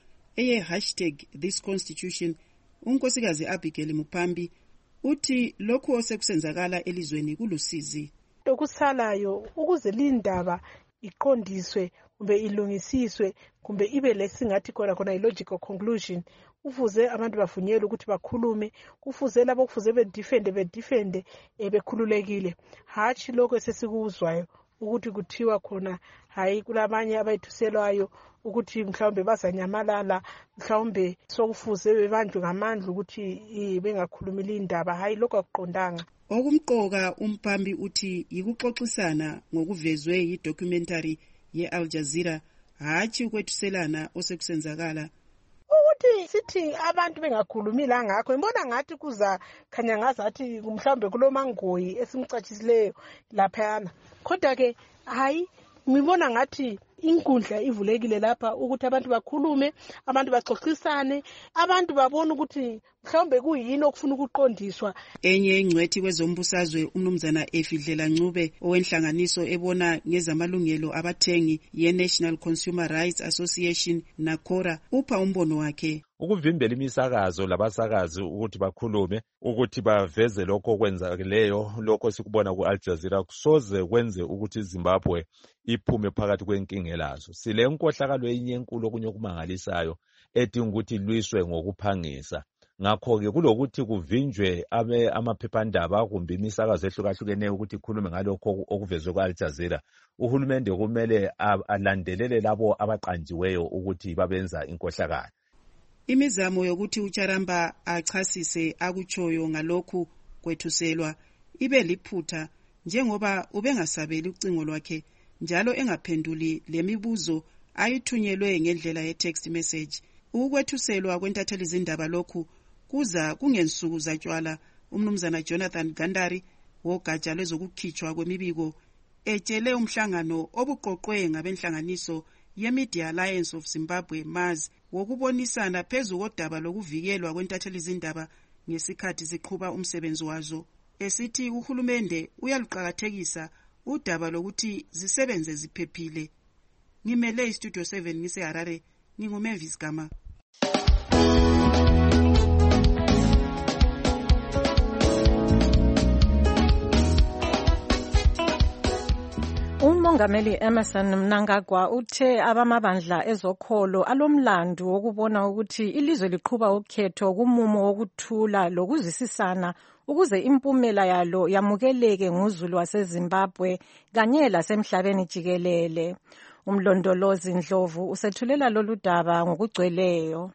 #ThisConstitution, unkosikazi Abigail Mupambi uthi lokho osekusenzakala elizweni kulusizi. Okusalayo ukuze lindaba iqondiswe kumbe ilungisiswe kumbe ibe lesingathi khona ilogical conclusion, kufuze abantu bavunyelwe ukuthi bakhulume, kufuze labo kufuze bedefende bekhululekile, hatshi lokho esesikuzwayo ukuthi kuthiwa khona hayi kulabanye abayithuselwayo ukuthi mhlawumbe bazanyamalala, mhlawumbe sokufuze bebanjwe ngamandla ukuthi bengakhulumeli indaba. Hayi, lokho akuqondanga. Okumqoka umbambi uthi yikuxoxisana ngokuvezwe yidocumentary ye-Al Jazeera, hatshi ukwethuselana osekusenzakala. Ukuthi sithi abantu bengakhulumi la ngakho, ngibona ngathi kuza khanya ngazathi mhlawumbe kulomangoyi esimcatshisileyo laphayana. Kodwa ke hayi, ngibona ngathi inkundla ivulekile lapha ukuthi abantu bakhulume, abantu baxoxisane, abantu babone ukuthi mhlawumbe kuyini okufuna ukuqondiswa. Enye ingcwethi kwezombusazwe umnumzana Efidlela Ncube owenhlanganiso ebona ngezamalungelo abathengi ye-National Consumer Rights Association NACORA upha umbono wakhe. Ukuvimbela imisakazo labasakazi ukuthi bakhulume, ukuthi baveze lokho okwenzakeleyo, lokho sikubona ku-Al Jazeera kusoze kwenze ukuthi iZimbabwe iphume phakathi kwenkinga lazo. Sile nkohlakalo enye enkulu okunye okumangalisayo edinga ukuthi lwiswe ngokuphangisa. Ngakho-ke kulokuthi kuvinjwe amaphephandaba kumbe imisakazo ehlukahlukeneyo ukuthi ikhulume ngalokho okuvezwe ku-Al Jazeera. Uhulumende kumele alandelele labo abaqanjiweyo ukuthi babenza inkohlakalo. Imizamo yokuthi uCharamba achasise akutshoyo ngalokhu kwethuselwa ibe liphutha, njengoba ubengasabeli ucingo lwakhe njalo engaphenduli lemibuzo ayithunyelwe ngendlela ye-text message. Ukwethuselwa kwentatheli zindaba lokhu kuza kungensuku zatshwala. Umnumzana Jonathan Gandari wogatsha lwezokukhitshwa kwemibiko etshele umhlangano obuqoqwe ngabenhlanganiso ye-Media Alliance of Zimbabwe MAZ wokubonisana phezu kodaba lokuvikelwa kwentatheli zindaba ngesikhathi ziqhuba umsebenzi wazo, esithi uhulumende uyaluqakathekisa udaba lokuthi zisebenze ziphephile. Ngimele iStudio 7 ngiseHarare, nginguMavis Gama. Umongameli Emmerson Mnangagwa uthe abamabandla ezokholo alomlando wokubona ukuthi ilizwe liqhuba ukhetho kumumo wokuthula lokuzwisisana ukuze impumela yalo yamukeleke nguzulu waseZimbabwe kanye lasemhlabeni jikelele. Umlondolozi Ndlovu usethulela lolu daba ngokugcweleyo.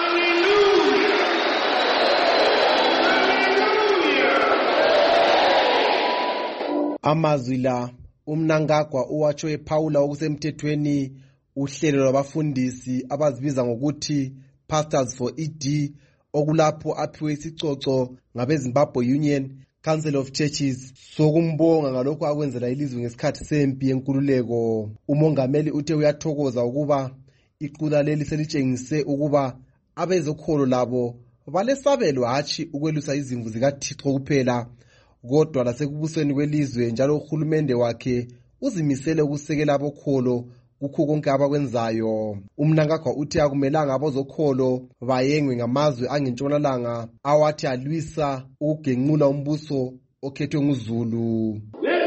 Amazwi la uMnangagwa uwatsho ephawula okusemthethweni uhlelo lwabafundisi abazibiza ngokuthi Pastors for ED, okulapho aphiwe isicoco ngabeZimbabwe Union Council of Churches sokumbonga ngalokho akwenzela ilizwe ngesikhathi sempi yenkululeko. Umongameli uthe uyathokoza ukuba iqula leli selitshengise ukuba abezokholo labo balesabelo hatshi ukwelusa izimvu zikaThixo kuphela, kodwa lasekubusweni kwelizwe, njalo uhulumende wakhe uzimisele ukusekela abokholo kukho konke abakwenzayo. Umnangagwa uthi akumelanga abozokholo bayengwe ngamazwe angentshonalanga awathi alwisa ukugenqula umbuso okhethwe nguZulu.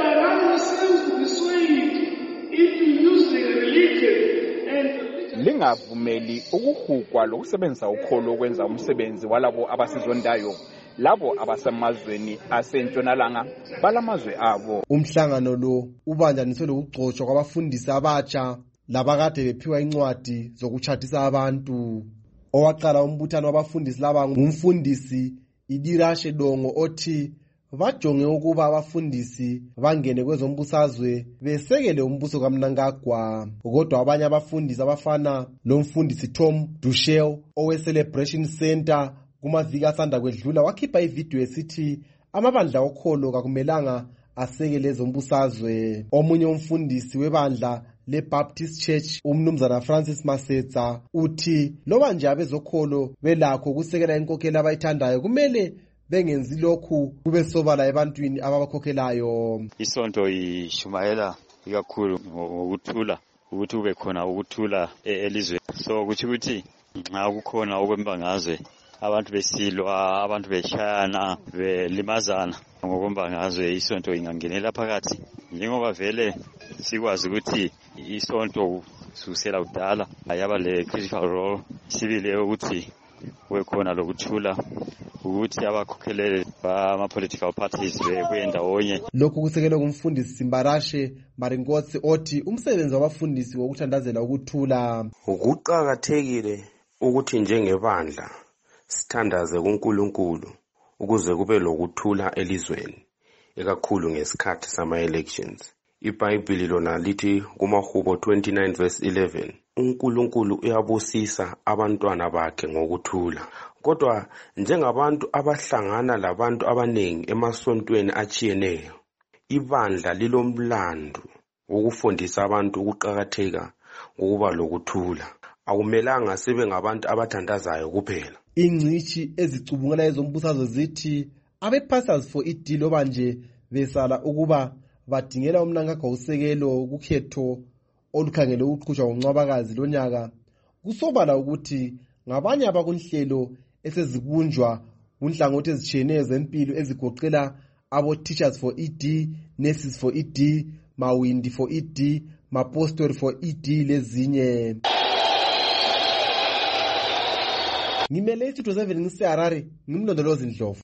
Lingavumeli ukuhugwa lokusebenzisa ukholo ukwenza umsebenzi walabo abasizondayo, labo abasemazweni asentshonalanga balamazwe abo. Umhlangano lo ubanjaniswe lokugcotshwa kwabafundisi abatsha labakade bephiwa incwadi zokutshathisa abantu. Owaqala umbuthano wabafundisi laba ngumfundisi Idirashe Dongo othi bajonge ukuba abafundisi bangene kwezombusazwe besekele umbuso kaMnangagwa, kodwa abanye abafundisi abafana lomfundisi Tom Dushel owe-Celebration Center kumaviki asanda kwedlula wakhipha ividiyo esithi amabandla okholo kakumelanga asekele ezombusazwe. Omunye umfundisi webandla le-Baptist Church umnumzana Francis Masetsa uthi loba nje abezokholo belakho ukusekela inkokheli abayithandayo kumele bengenzi lokhu kube sobala ebantwini ababakhokhelayo. Isonto ishumayela ikakhulu ngokuthula, ukuthi kube khona ukuthula elizwe. So kuthi ukuthi nxa kukhona okwembangazwe, abantu besilwa, abantu beshayana, belimazana ngokwembangazwe, isonto ingangenela phakathi. Njengoba vele sikwazi ukuthi isonto kusukela kudala yaba le critical role sibile ukuthi kube khona lokuthula, ukuthi abakhokhelele ama-political parties bebuye ndawonye. Lokhu kusekelwe kumfundisi Simbarashe Marinkosi othi umsebenzi wabafundisi wokuthandazela ukuthula. Kuqakathekile ukuthi njengebandla sithandaze kuNkulunkulu ukuze kube lokuthula elizweni, ekakhulu ngesikhathi sama-elections. IBhayibhili lona lithi kumaHubo 29 verse 11, uNkulunkulu uyabusisa abantwana bakhe ngokuthula. Kodwa njengabantu abahlangana labantu abanengi emasontweni achiyeneyo, ibandla lilomlando ukufundisa abantu ukuqhakatheka ngokuba lokuthula. Akumelanga sibe ngabantu abathandazayo kuphela. Ingcishi ezicubungula ezombusazwe zithi abe-pastors for idilo manje besala ukuba badingela umnankakho usekelo kukhetho olukhangele ukuqhutshwa ngoncwabakazi lonyaka. Kusobala ukuthi ngabanye abakunhlelo esezibunjwa kunhlangothi ezitshiyeneyo zempilo ezigoqela abo-teachers for ED, nurses for ED, mawindi for ED, mapostori for ED lezinye. Ngimele istudio 7 ngiseHarare, ngimlondolozi Ndlovu.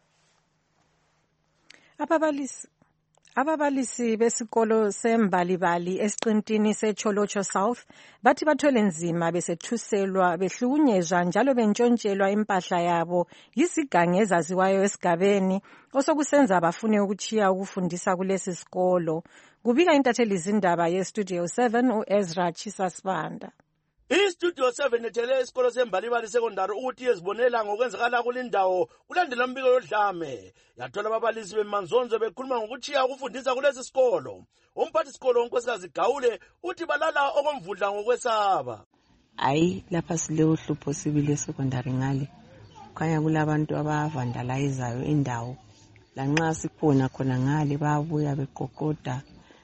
Ababalisi besikolo seMbalibali esiqintini seCholocho South bathi bathwele nzima besethuselwa behlukunyezwa njalo bentshontshelwa impahla yabo yizigange ezaziwayo esigabeni osokusenza bafune ukuchiya ukufundisa kulesi sikolo. Kubika intatheli izindaba yeStudio 7 uEzra Chisasibanda. IStudio 7 ethele isikolo seMbalibali Secondary ukuthi ezibonela ngokwenzakala kulindawo kulandela umbiko yodlame. Yathola ababalisi bemanzonzo bekhuluma ngokuchiya ukufundisa kulesi sikolo. Umphathi sikolo unkosikazi Gawule uthi balala okomvudla ngokwesaba. Hayi lapha sileyo hlupho sibile secondary ngale. Khanya kulabantu abavandalizayo indawo. Lanxa sikhona khona ngale bayabuya beqoqoda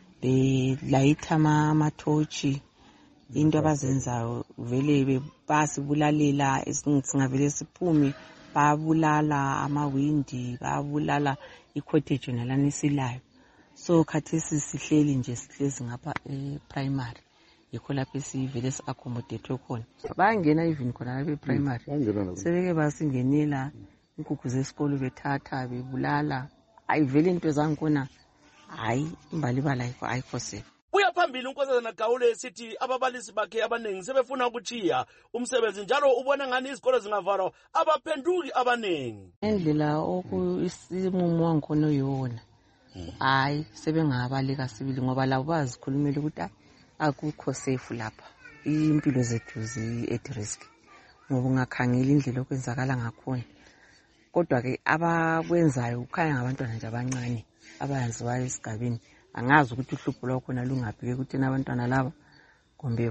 belayitha amathochi. Into abazenzayo vele basibulalela singavele siphume babulala amawindi babulala icottage nalanisilayo. So khathesi sihleli nje sihlezi ngapha primary yikho lapho sivele si-accommodate khona. Bayangena even khona lapha primary sebeke basingenela inkukhu zesikolo bethatha bebulala. Ayivele into zangikhona hayi Imbalibala ayikho safe. Uyaphambili unkosazana Gawule esithi ababalisi bakhe abanengi sebefuna ukuchiya umsebenzi njalo ubona ngani izikolo zingavalwa abaphenduki abanengi. Indlela okuisimumu wangikhona yona. Hayi sebengabaleka sibili ngoba labo bazikhulumela ukuthi akukho safe lapha. Impilo zethu zi-at risk. Ngoba ungakhangela indlela okwenzakala ngakhona. Kodwa ke abakwenzayo ukhanya ngabantwana nje abancane abayenziwayo esigabeni. Angazi ukuthi uhlupho lwakhona lungaphi ukuthi nabantwana laba kumbe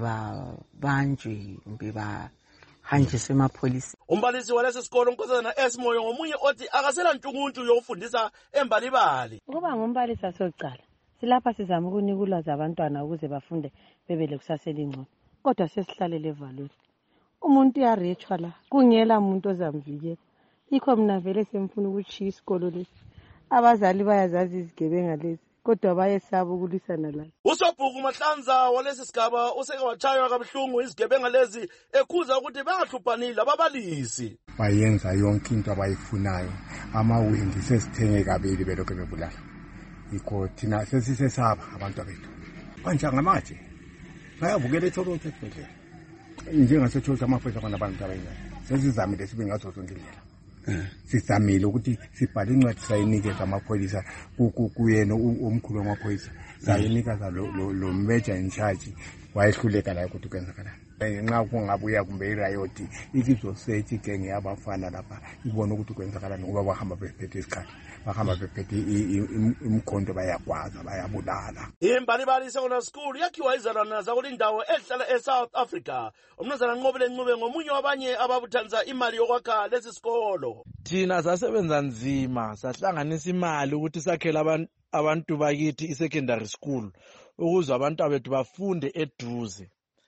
babanjwe kumbe bahanjiswe emapholiseni. Umbalisi walesi sikolo unkosazana Esmoyo ngomunye othi akasela ntunguntu yokufundisa eMbalibali. Ukuba ngumbalisi asocala silapha sizama ukunika ulwazi abantwana ukuze bafunde bebele kusasela ingcono. Kodwa sesihlalele evalweni. Umuntu uyarechwa la kungela umuntu ozamvikela. Yikho mina vele semfuna ukuchiya isikolo lesi. Abazali bayazazi izigebenga lezi. Kodwa bayesaba ukulwisana la. Usobhuku Mahlanza walesi sigaba useke wachaywa kabuhlungu izigebenga lezi ekhuza ukuthi bangahluphanile ababalisi. Bayenza yonke into abayifunayo. Amawindi sesithenge kabili belokho bebulala. Yikho thina sesisesaba abantu bethu. Manje ngamathi bayavukela eThorontho esibhedlela. NjengaseThorontho amaphoyisa kwanabantu abayingayo. Sesizamile sibe ngazo zonke indlela. Sizamile ukuthi sibhale incwadi sayinikeza amaphoyisa kuyena umkhulu wamaphoyisa sayinikeza lo major in charge wayehluleka la ukuthi kwenzakala nxa kungabuya kumbe iriot ikizosethi genge yabafana lapha ibona ukuthi kwenzakala ngoba bahamba bephethe isikhathi bahamba bephethe imkhonto bayagwaza bayabulala. IMbalibali Secondary School yakhiwa izalwana zakulindawo ehlala eSouth Africa. Umnumzana Nqobile Ncube ngomunye wabanye ababuthanisa imali yokwakha lesi sikolo. Thina sasebenza nzima sahlanganisa imali ukuthi sakhele abantu bakithi i-secondary school ukuze abantu abethu bafunde eduze.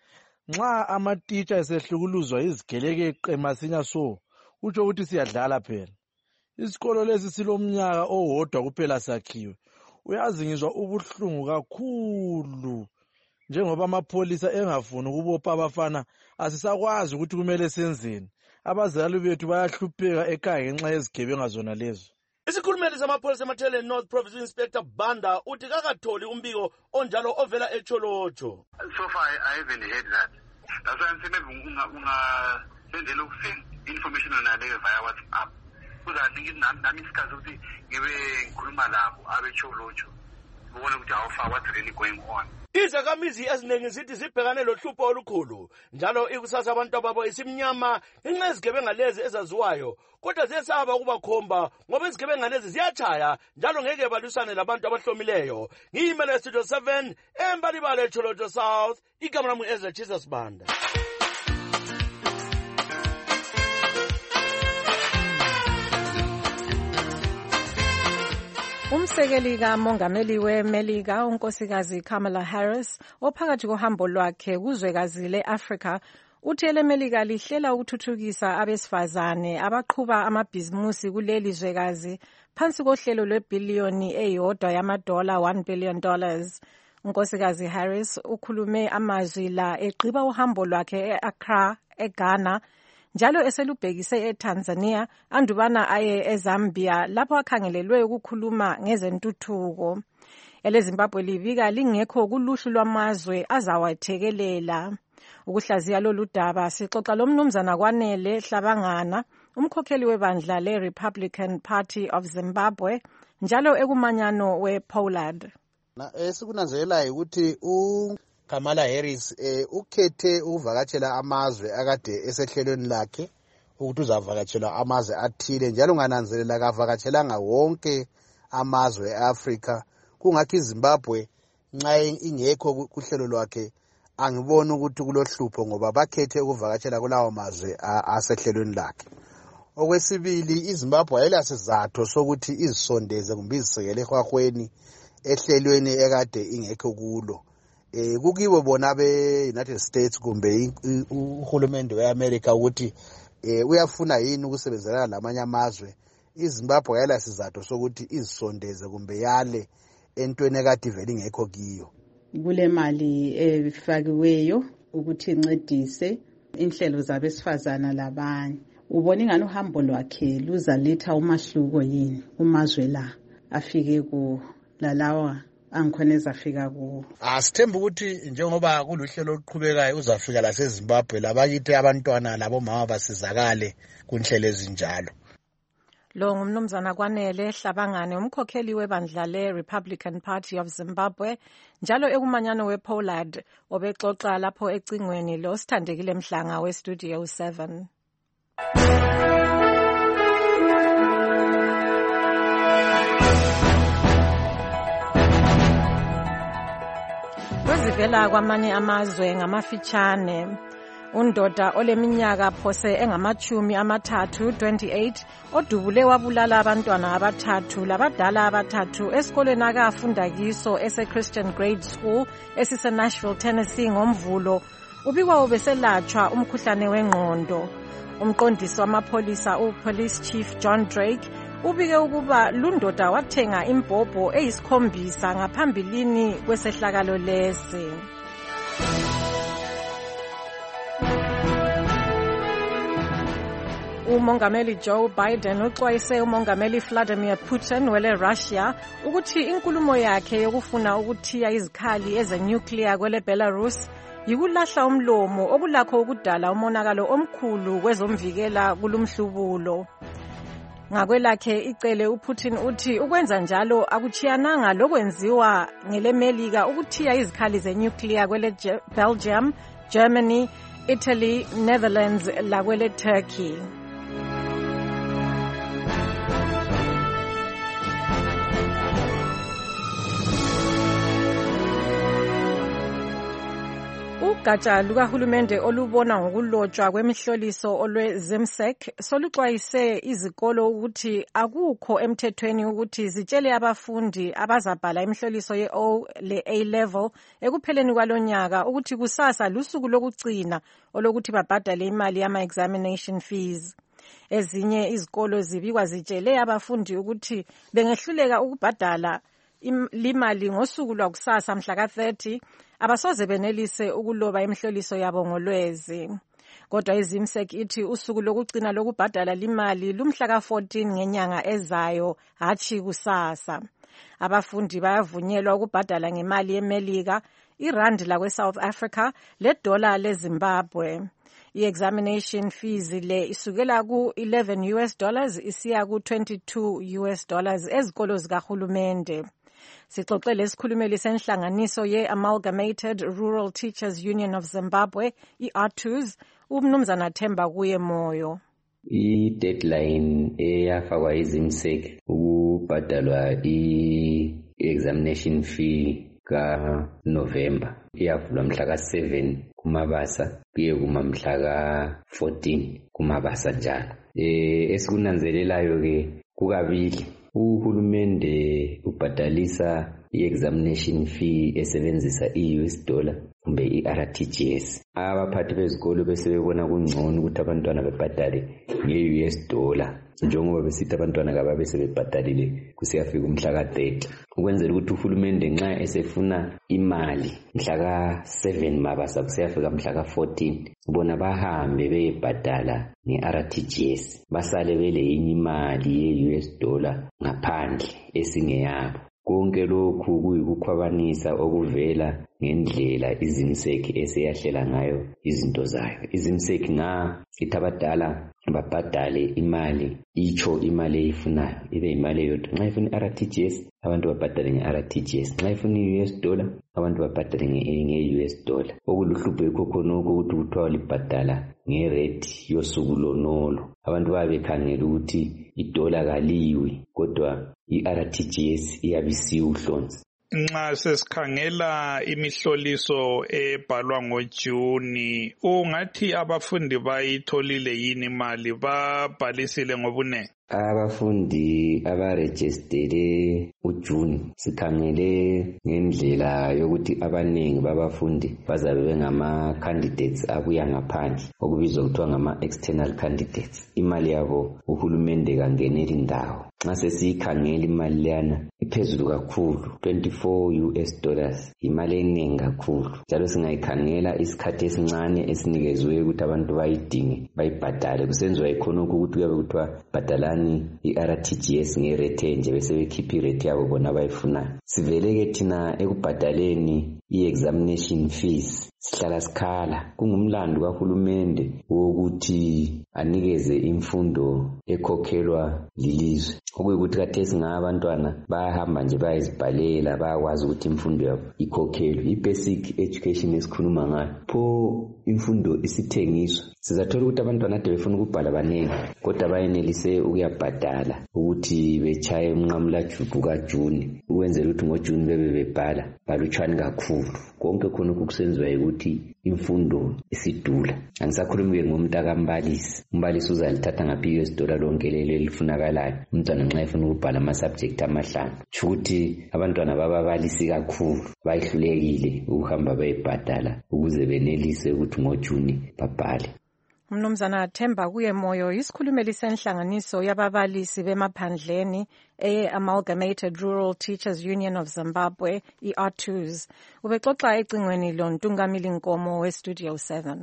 Nxa amatitsha esehlukuluzwa izigelekeqe masinya so utsho ukuthi siyadlala phela. Isikolo lesi silomnyaka owodwa kuphela sakhiwe. Uyazi ngizwa ubuhlungu kakhulu njengoba amapholisa engafuni ukubopha abafana asisakwazi ukuthi kumele senzeni. Abazali bethu bayahlupheka ekhaya ngenxa yezigebenga zona lezo. Isikhulumeli samapholisa eMatheleni North Province Inspector Banda uthi kakatholi umbiko onjalo ovela eCholocho. So far I haven't heard that. That's why I'm saying maybe ungasendela ukusend information on leyo via WhatsApp. Kuzanika nami isikhathi ukuthi ngibe ngikhuluma labo abeCholocho. Ubone ukuthi how far what's really going on. Izakhamizi eziningi zithi zibhekane lohlupho olukhulu njalo ikusasa abantu ababo isimnyama ngenxa yezigebenga lezi ezaziwayo kodwa ziyesaba ukubakhomba ngoba izigebenga lezi ziyachaya njalo ngeke balwisane labantu abahlomileyo. Ngiyimele Studio 7 eMbalibala eCholocho South, igama lami Ezra Jesus Banda. Umsekeli kamongameli weMelika unkosikazi Kamala Harris ophakathi kohambo lwakhe kuzwekazi le-Afrika uthi eleMelika lihlela ukuthuthukisa abesifazane abaqhuba amabhizimusi kuleli zwekazi phansi kohlelo lwebhiliyoni eyodwa yamadola $1 billion. Unkosikazi Harris ukhulume amazwi la egqiba uhambo lwakhe e-Accra eGhana njalo eselubhekise eTanzania andubana aye eZambia lapho akhangelelwe ukukhuluma ngezentuthuko. EleZimbabwe libika lingekho kuluhlu lwamazwe azawathekelela. Ukuhlaziya lolu daba sixoxa lomnumzana Kwanele Hlabangana, umkhokheli webandla le-Republican Party of Zimbabwe njalo ekumanyano we-Pollard. Esikunanzelelayo ukuthi Kamala Harris ukhethe ukuvakatshela amazwe akade esehlelweni lakhe ukuthi uzavakatshela amazwe athile njalo ngananzelela kavakatshelanga wonke amazwe eAfrika. Kungakho iZimbabwe nxa ingekho kuhlelo lwakhe angiboni ukuthi kulohlupho ngoba bakhethe ukuvakatshela kulawo mazwe asehlelweni lakhe. Okwesibili iZimbabwe ayilasizathu sokuthi izisondeze kumbe izisekele ehwahweni ehlelweni ekade ingekho kulo. Kukiwe bona be-United States kumbe uhulumende we-America ukuthi uyafuna yini ukusebenzelana lamanye amazwe. iZimbabwe ayilasizathu sokuthi izisondeze kumbe yale entweni ekade ivele ingekho kiyo. Kule mali efakiweyo ukuthi incedise inhlelo zabesifazana labanye. Ubona ingani uhambo lwakhe luzaletha umahluko yini kumazwe la afike ku lalawa angikhona ezafika kuwo? Asithemba ukuthi njengoba kuluhlelo oluqhubekayo uzafika laseZimbabwe labakithi abantwana labomama basizakale kunhlelo ezinjalo. Lo ngumnumzana Kwanele Hlabangane, umkhokheli webandla le-Republican Party of Zimbabwe njalo ekumanyano we-Pollard obexoxa lapho ecingweni lo Sithandekile Mhlanga we-Studio 7. Kwezivela kwamanye amazwe ngamafitshane. Undoda oleminyaka phose engamachumi amathathu 28 odubule wabulala abantwana abathathu labadala abathathu esikoleni akafunda kiso ese-Christian Grade School esise-Nashville, Tennessee ngomvulo ubikwa ubeselatshwa umkhuhlane wengqondo. Umqondisi wamapholisa uPolice Chief John Drake ubike ukuba lundoda wathenga imbhobho eyisikhombisa ngaphambilini kwesehlakalo lesi. Umongameli Joe Biden uxwayise umongameli Vladimir Putin wele-Russia ukuthi inkulumo yakhe yokufuna ukuthiya izikhali ezenuclear kwele Belarus yikulahla umlomo okulakho ukudala umonakalo omkhulu kwezomvikela kulumhlubulo. Ngakwelakhe icele uPutin uthi ukwenza njalo akuchiyananga lokwenziwa ngeleMelika ukuthiya izikhali zenuclear kwele Belgium, Germany, Italy, Netherlands lakwele Turkey. Ugatsha lukahulumende olubona ngokulotshwa kwemihloliso olwe-ZIMSEC soluxwayise izikolo ukuthi akukho emthethweni ukuthi zitshele abafundi abazabhala imihloliso ye-O le-A-level ekupheleni kwalonyaka ukuthi kusasa lusuku lokugcina olokuthi babhadale imali yama-examination fees. Ezinye izikolo zibikwa zitshele abafundi ukuthi bengehluleka ukubhadala imali ngosuku lwakusasa mhla ka-30 abasoze benelise ukuloba imihloliso yabo ngoLwezi. Kodwa iZIMSEC ithi usuku lokugcina lokubhadala limali lumhla ka-14 ngenyanga ezayo, hatshi kusasa. Abafundi bayavunyelwa ukubhadala ngemali yeMelika, irandi lakwe-South Africa ledola leZimbabwe. I-examination fees le isukela ku$11 isiya ku$22 ezikolo zikahulumende. Sixoxele isikhulumeli senhlanganiso ye-Amalgamated Rural Teachers Union of Zimbabwe, i-ARTUZ, uMnumzana Themba Kuyemoyo. I-deadline eyafakwa iZIMSEC ukubhadalwa i-examination fee ka-November iyavulwa mhla ka-7 kuMabasa kuye mhla ka-14 kuMabasa njalo. Esikunanzelelayo ke kukabili uhulumende ubhadalisa i-examination fee esebenzisa i-US dollar kumbe i-RTGS. Abaphathi bezikolo bese bebona kungcono ukuthi abantwana bebhadale nge-US dollar njengoba besithi abantwana kababe sebebhadalile kusiyafika umhla ka-30 ukwenzela ukuthi uhulumende nxa esefuna imali mhla ka-7 Mabasa kusiyafika mhla ka-14 bona bahambe beyebhadala nge-RTGS basale beleyinye imali ye-US dollar ngaphandle esingeyabo. Konke lokhu kuyikukhwabanisa okuvela ngendlela iZIMSEC eseyahlela ngayo izinto zayo. iZIMSEC ithi abadala babhadale imali itsho imali eyifunayo ibe imali eyodwa. Nxa ifuna i-RTGS abantu babhadale nge-RTGS, nxa ifuna i-US dollar abantu babhadale nge-US dollar. Okuluhlupho yikho khonokho ukuthi kuthiwa libhadala ngerate yosuku lonolo. Abantu babekhangela ukuthi idola kaliwe kodwa i-RTGS iyabisiwe uhlonzi. Nxa sesikhangela imihloliso ebhalwa ngoJuni, ungathi abafundi bayitholile yini imali, babhalisile ngobunengi? Abafundi abarejistele uJuni sikhangele ngendlela yokuthi abanengi babafundi bazabe bengama-candidates abuya ngaphandle okubizwa kuthiwa ngama-external candidates. Imali yabo uhulumende kangeneli ndawo. Nxa sesiyikhangela imali leyana iphezulu kakhulu, $24, imali eningi kakhulu. Njalo singayikhangela isikhathi esincane esinikezwe ukuthi abantu bayidinge bayibhadale. Kusenziwa ikhonokho ukuthi kuyabe kuthiwa bhadalani i-RTGS ngerate enje bese bekhipha irate yabo bona abayifunayo. Sivele-ke thina ekubhadaleni i-examination fees sihlala sikhala. Kungumlando kahulumende wokuthi anikeze imfundo ekhokhelwa lilizwe. Okuyikuthi kathesi ngabantwana bayahamba nje bayazibhalela bayakwazi ukuthi imfundo yabo ikhokhelwe. I-basic education esikhuluma ngayo pho imfundo isithengiswa. Sizathola ukuthi abantwana ade befuna ukubhala abaningi kodwa bayenelise ukuyabhadala ukuthi bechaye umnqamulajuqu kaJuni ukwenzela ukuthi ngoJuni bebe bebhala balutshwane kakhulu. Konke khonokho kusenziwa ukuthi imfundo isidula. Angisakhulumi ngomntakambalisi. Umbalisi uzalithatha ngaphi US dollar lonke lelo elifunakalayo umntwana nxa efuna ukubhala ama-subject amahlanu. Ukuthi abantwana bababalisi kakhulu bayihlulekile ukuhamba bayibhadala ukuze benelise ukuthi ngoJuni babhale. Mnumzana Themba Kuyemoyo isikhulumeli senhlanganiso yababalisi bemaphandleni e-Amalgamated Rural Teachers Union of Zimbabwe, i-ARTUZ. Ubexoxa ecingweni loNtungamili Nkomo weStudio 7.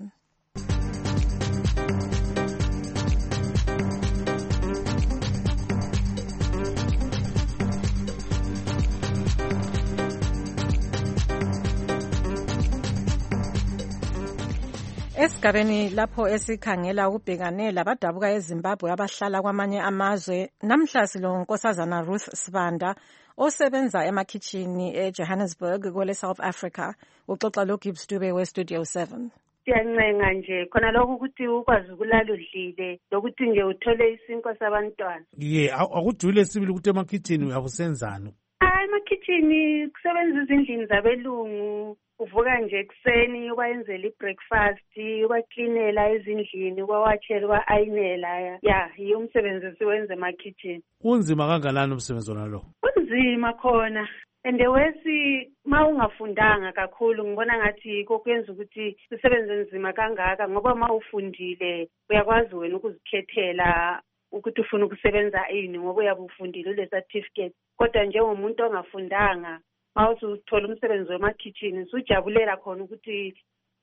Esigabeni lapho esikhangela ukubhekane labadabuka eZimbabwe abahlala kwamanye amazwe, namhla silonkosazana Ruth Sibanda osebenza emakhitshini eJohannesburg kwele South Africa. Uxoxa loGibbs Dube weStudio 7. Siyancenga nje khona lokho ukuthi ukwazi ukulala udlile lokuthi nje uthole isinkwa sabantwana. Akujule sibili ukuthi emakhitshini uyabusenzana. Emakhitshini kusebenza izindlini zabelungu. Uvuka nje ekseni ubayenzela ibreakfast, ubaklinela ezindlini, ubawatshela, uba-ayinela. Yiyo umsebenzi esiwenza emakhitshini. Unzima kangakanani umsebenzi wonalo? Unzima khona. And wesi ma ungafundanga kakhulu ngibona ngathi kokwenza ukuthi usebenze nzima kangaka ngoba ma ufundile uyakwazi wena ukuzikhethela ukuthi ufuna ukusebenza ini ngoba uyabe ufundile le certificate. Kodwa njengomuntu ongafundanga mawusuthola umsebenzi wemakhitshini usujabulela khona ukuthi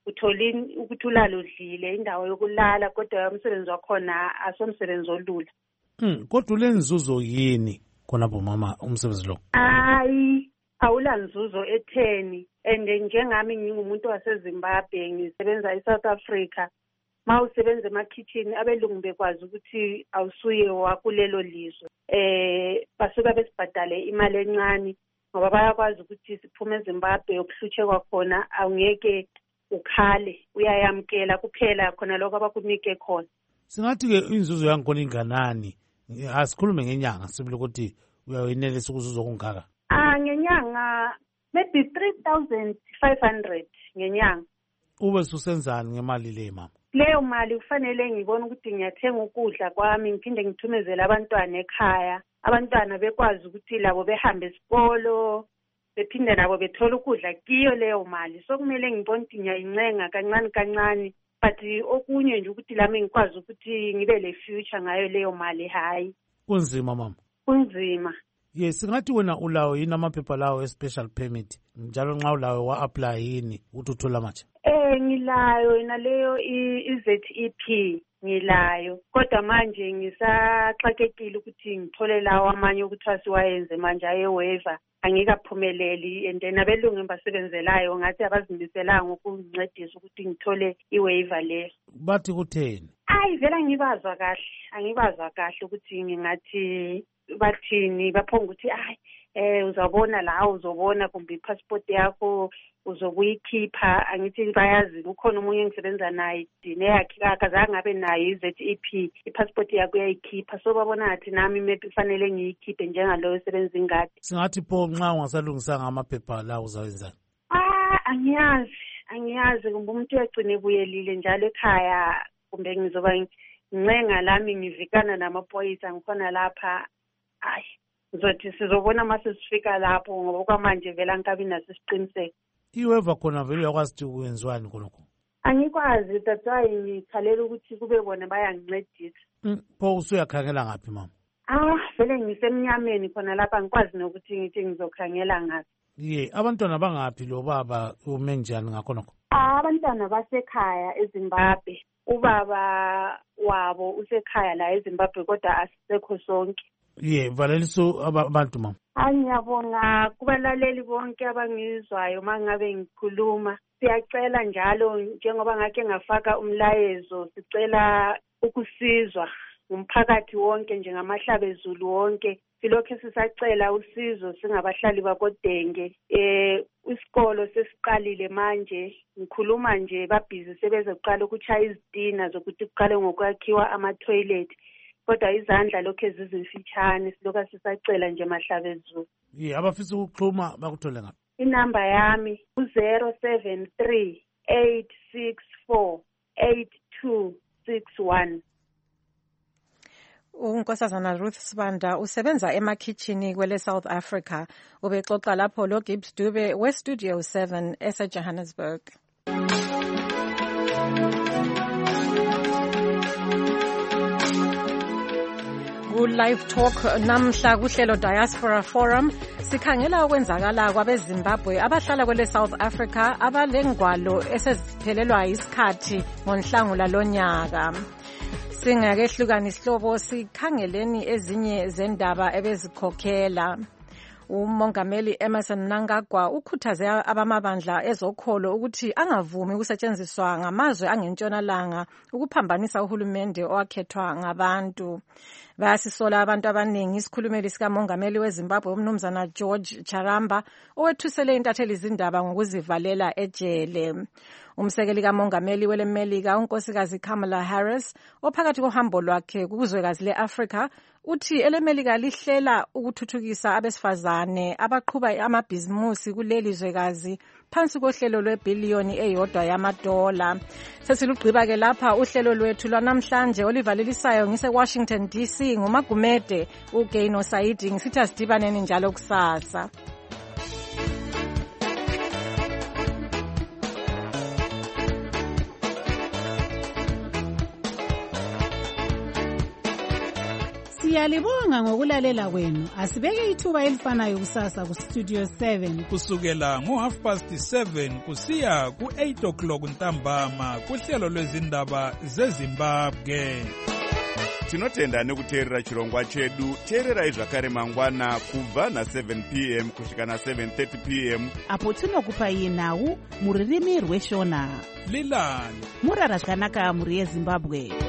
uthole ukuthi ulala udlile indawo yokulala kodwa umsebenzi wakhona asomsebenzi olula. Kodwa ulenzuzo yini khonapho mama umsebenzi lo? Hayi, awula nzuzo etheni and njengami ngingumuntu waseZimbabwe ngisebenza eSouth Africa. Ma usebenza ema-kitchen abelungu bekwazi ukuthi awusuye wakulelo lizwe. Basuka besibhadale imali encane ngoba bayakwazi ukuthi siphume eZimbabwe yokuhlutshekwa khona awungeke ukhale uyayamkela kuphela khona lokho abakunike khona. Singathi-ke inzuzo yangikhona inganani? Asikhulume ngenyanga sibile ukuthi uyayenelisa ukuzuza okungaka. Ngenyanga maybe 3,500 ngenyanga. Ube susenzani ngemali le mama? Leyo mali kufanele ngibone ukuthi ngiyathenga ukudla kwami ngiphinde ngithumezele abantwana ekhaya. Abantwana bekwazi ukuthi labo behambe esikolo bephinde nabo bethola ukudla kiyo leyo mali. So kumele ngibone ukuthi ngiyayincenga kancane kancane but okunye nje ukuthi lami ngikwazi ukuthi ngibe le future ngayo leyo mali. Hayi kunzima mama, kunzima. Yes, singathi wena ulawo yini amaphepha lawo e-special permit njalo nxa ulawo wa-apply yini ukuthi uthola manje? Ngilayo naleyo i-ZEP ngilayo kodwa manje ngisaxakekile ukuthi ngithole lawo amanye ukuthi siwayenze manje aye-waiver angikaphumeleli and nabelungu embasebenzelayo ngathi abazimiselanga ukungincedisa ukuthi ngithole i-waiver leyo. Bathi kutheni? Vele angibazwa kahle ukuthi ngingathi bathini baphonga ukuthi uzabona la uzobona kumbe ipassport yakho uzokuyikhipha. Angithi bayazi ukhona umunye engisebenza naye yakhe akazange ngabe nayo i-ZEP ipassport yakho uyayikhipha so babona ngathi nami maybe kufanele ngiyikhiphe njengaloyo osebenza ingadi. Singathi pho nxa ungasalungisanga amaphepha la uzawenzani? Angiyazi kumbe umuntu uyagcina ebuyelile njalo ekhaya kumbe ngizoba ncenga lami ngivikana namaphoyisa ngikhona lapha. Ngizothi sizobona mase sifika lapho ngoba kwamanje vele angikabi naso isiqiniseko. Iweva khona vele uyakwazi ukuthi kwenziwani khonokho? Angikwazi that's why ngikhalela ukuthi kube bona bayangincedisa. Pho usuyakhangela ngaphi mama? Vele ngisemnyameni khona lapha ngikwazi nokuthi ngithi ngizokhangela ngaphi. Abantwana bangaphi lo baba ume njani ngakhonokho? Abantwana basekhaya eZimbabwe. Ubaba wabo usekhaya la eZimbabwe kodwa asisekho sonke. Valeliso abantu mama. Ngiyabonga kubalaleli bonke abangizwayo mangabe ngikhuluma. Siyacela njalo njengoba ngake ngafaka umlayezo sicela ukusizwa umphakathi wonke njengamahlabezulu wonke. Silokho sisacela usizo singabahlali bakodenge. Isikolo sesiqalile manje ngikhuluma nje babhizi sebezoqala ukuchaya izitina zokuthi kuqale ngokwakhiwa ama-toilet kodwa izandla lokho ezizimfitshane silokho sisacela nje mahlabezulu. Abafisa ukuxhuma bakuthole ngaphi? Inamba yami u-073 864 8261. Unkosazana Ruth Sibanda usebenza emakhitchini kwele South Africa. Ubexoxa lapho lo Gibbs Dube we-Studio 7 ese-Johannesburg. Ku-Live Talk namhla kuhlelo Diaspora Forum sikhangela okwenzakala kwabeZimbabwe abahlala kwele South Africa abalengwalo eseziphelelwa isikhathi ngoNhlangula lonyaka. Singakehlukana isihlobo sikhangeleni ezinye zendaba ebezikhokhela. Umongameli Emmerson Mnangagwa ukhuthaze abamabandla ezokholo ukuthi angavumi ukusetshenziswa ngamazwe angentshonalanga ukuphambanisa uhulumende owakhethwa ngabantu. Bayasisola abantu abaningi isikhulumeli sikamongameli weZimbabwe umnumzana George Charamba owethusele intatheli izindaba ngokuzivalela ejele. Umsekeli kamongameli welemelika unkosikazi Kamala Harris ophakathi kohambo lwakhe kuzwekazi le-Afrika uthi elemelika lihlela ukuthuthukisa abesifazane abaqhuba amabhizimusi kuleli zwekazi phansi kohlelo lwebhiliyoni eyodwa yamadola. Sesilugqiba-ke lapha uhlelo lwethu lwanamhlanje olivalelisayo ngise-Washington DC ngumagumede uGaino Saidi ngisithi asidibaneni njalo kusasa. Siyalibonga ngokulalela kwenu. Asibeke ithuba elifanayo kusasa ku Studio 7 kusukela ngo7:30 kusiya ku8 ntambama kuhlelo lwezindaba zeZimbabwe. Tinotenda nekuteerera chirongwa chedu. Teererai zvakare mangwana kubva na7 p.m. kusvika na7:30 p.m. apo tinokupai nhau muririmi rweshona. Lilani murara zvakanaka muri yeZimbabwe.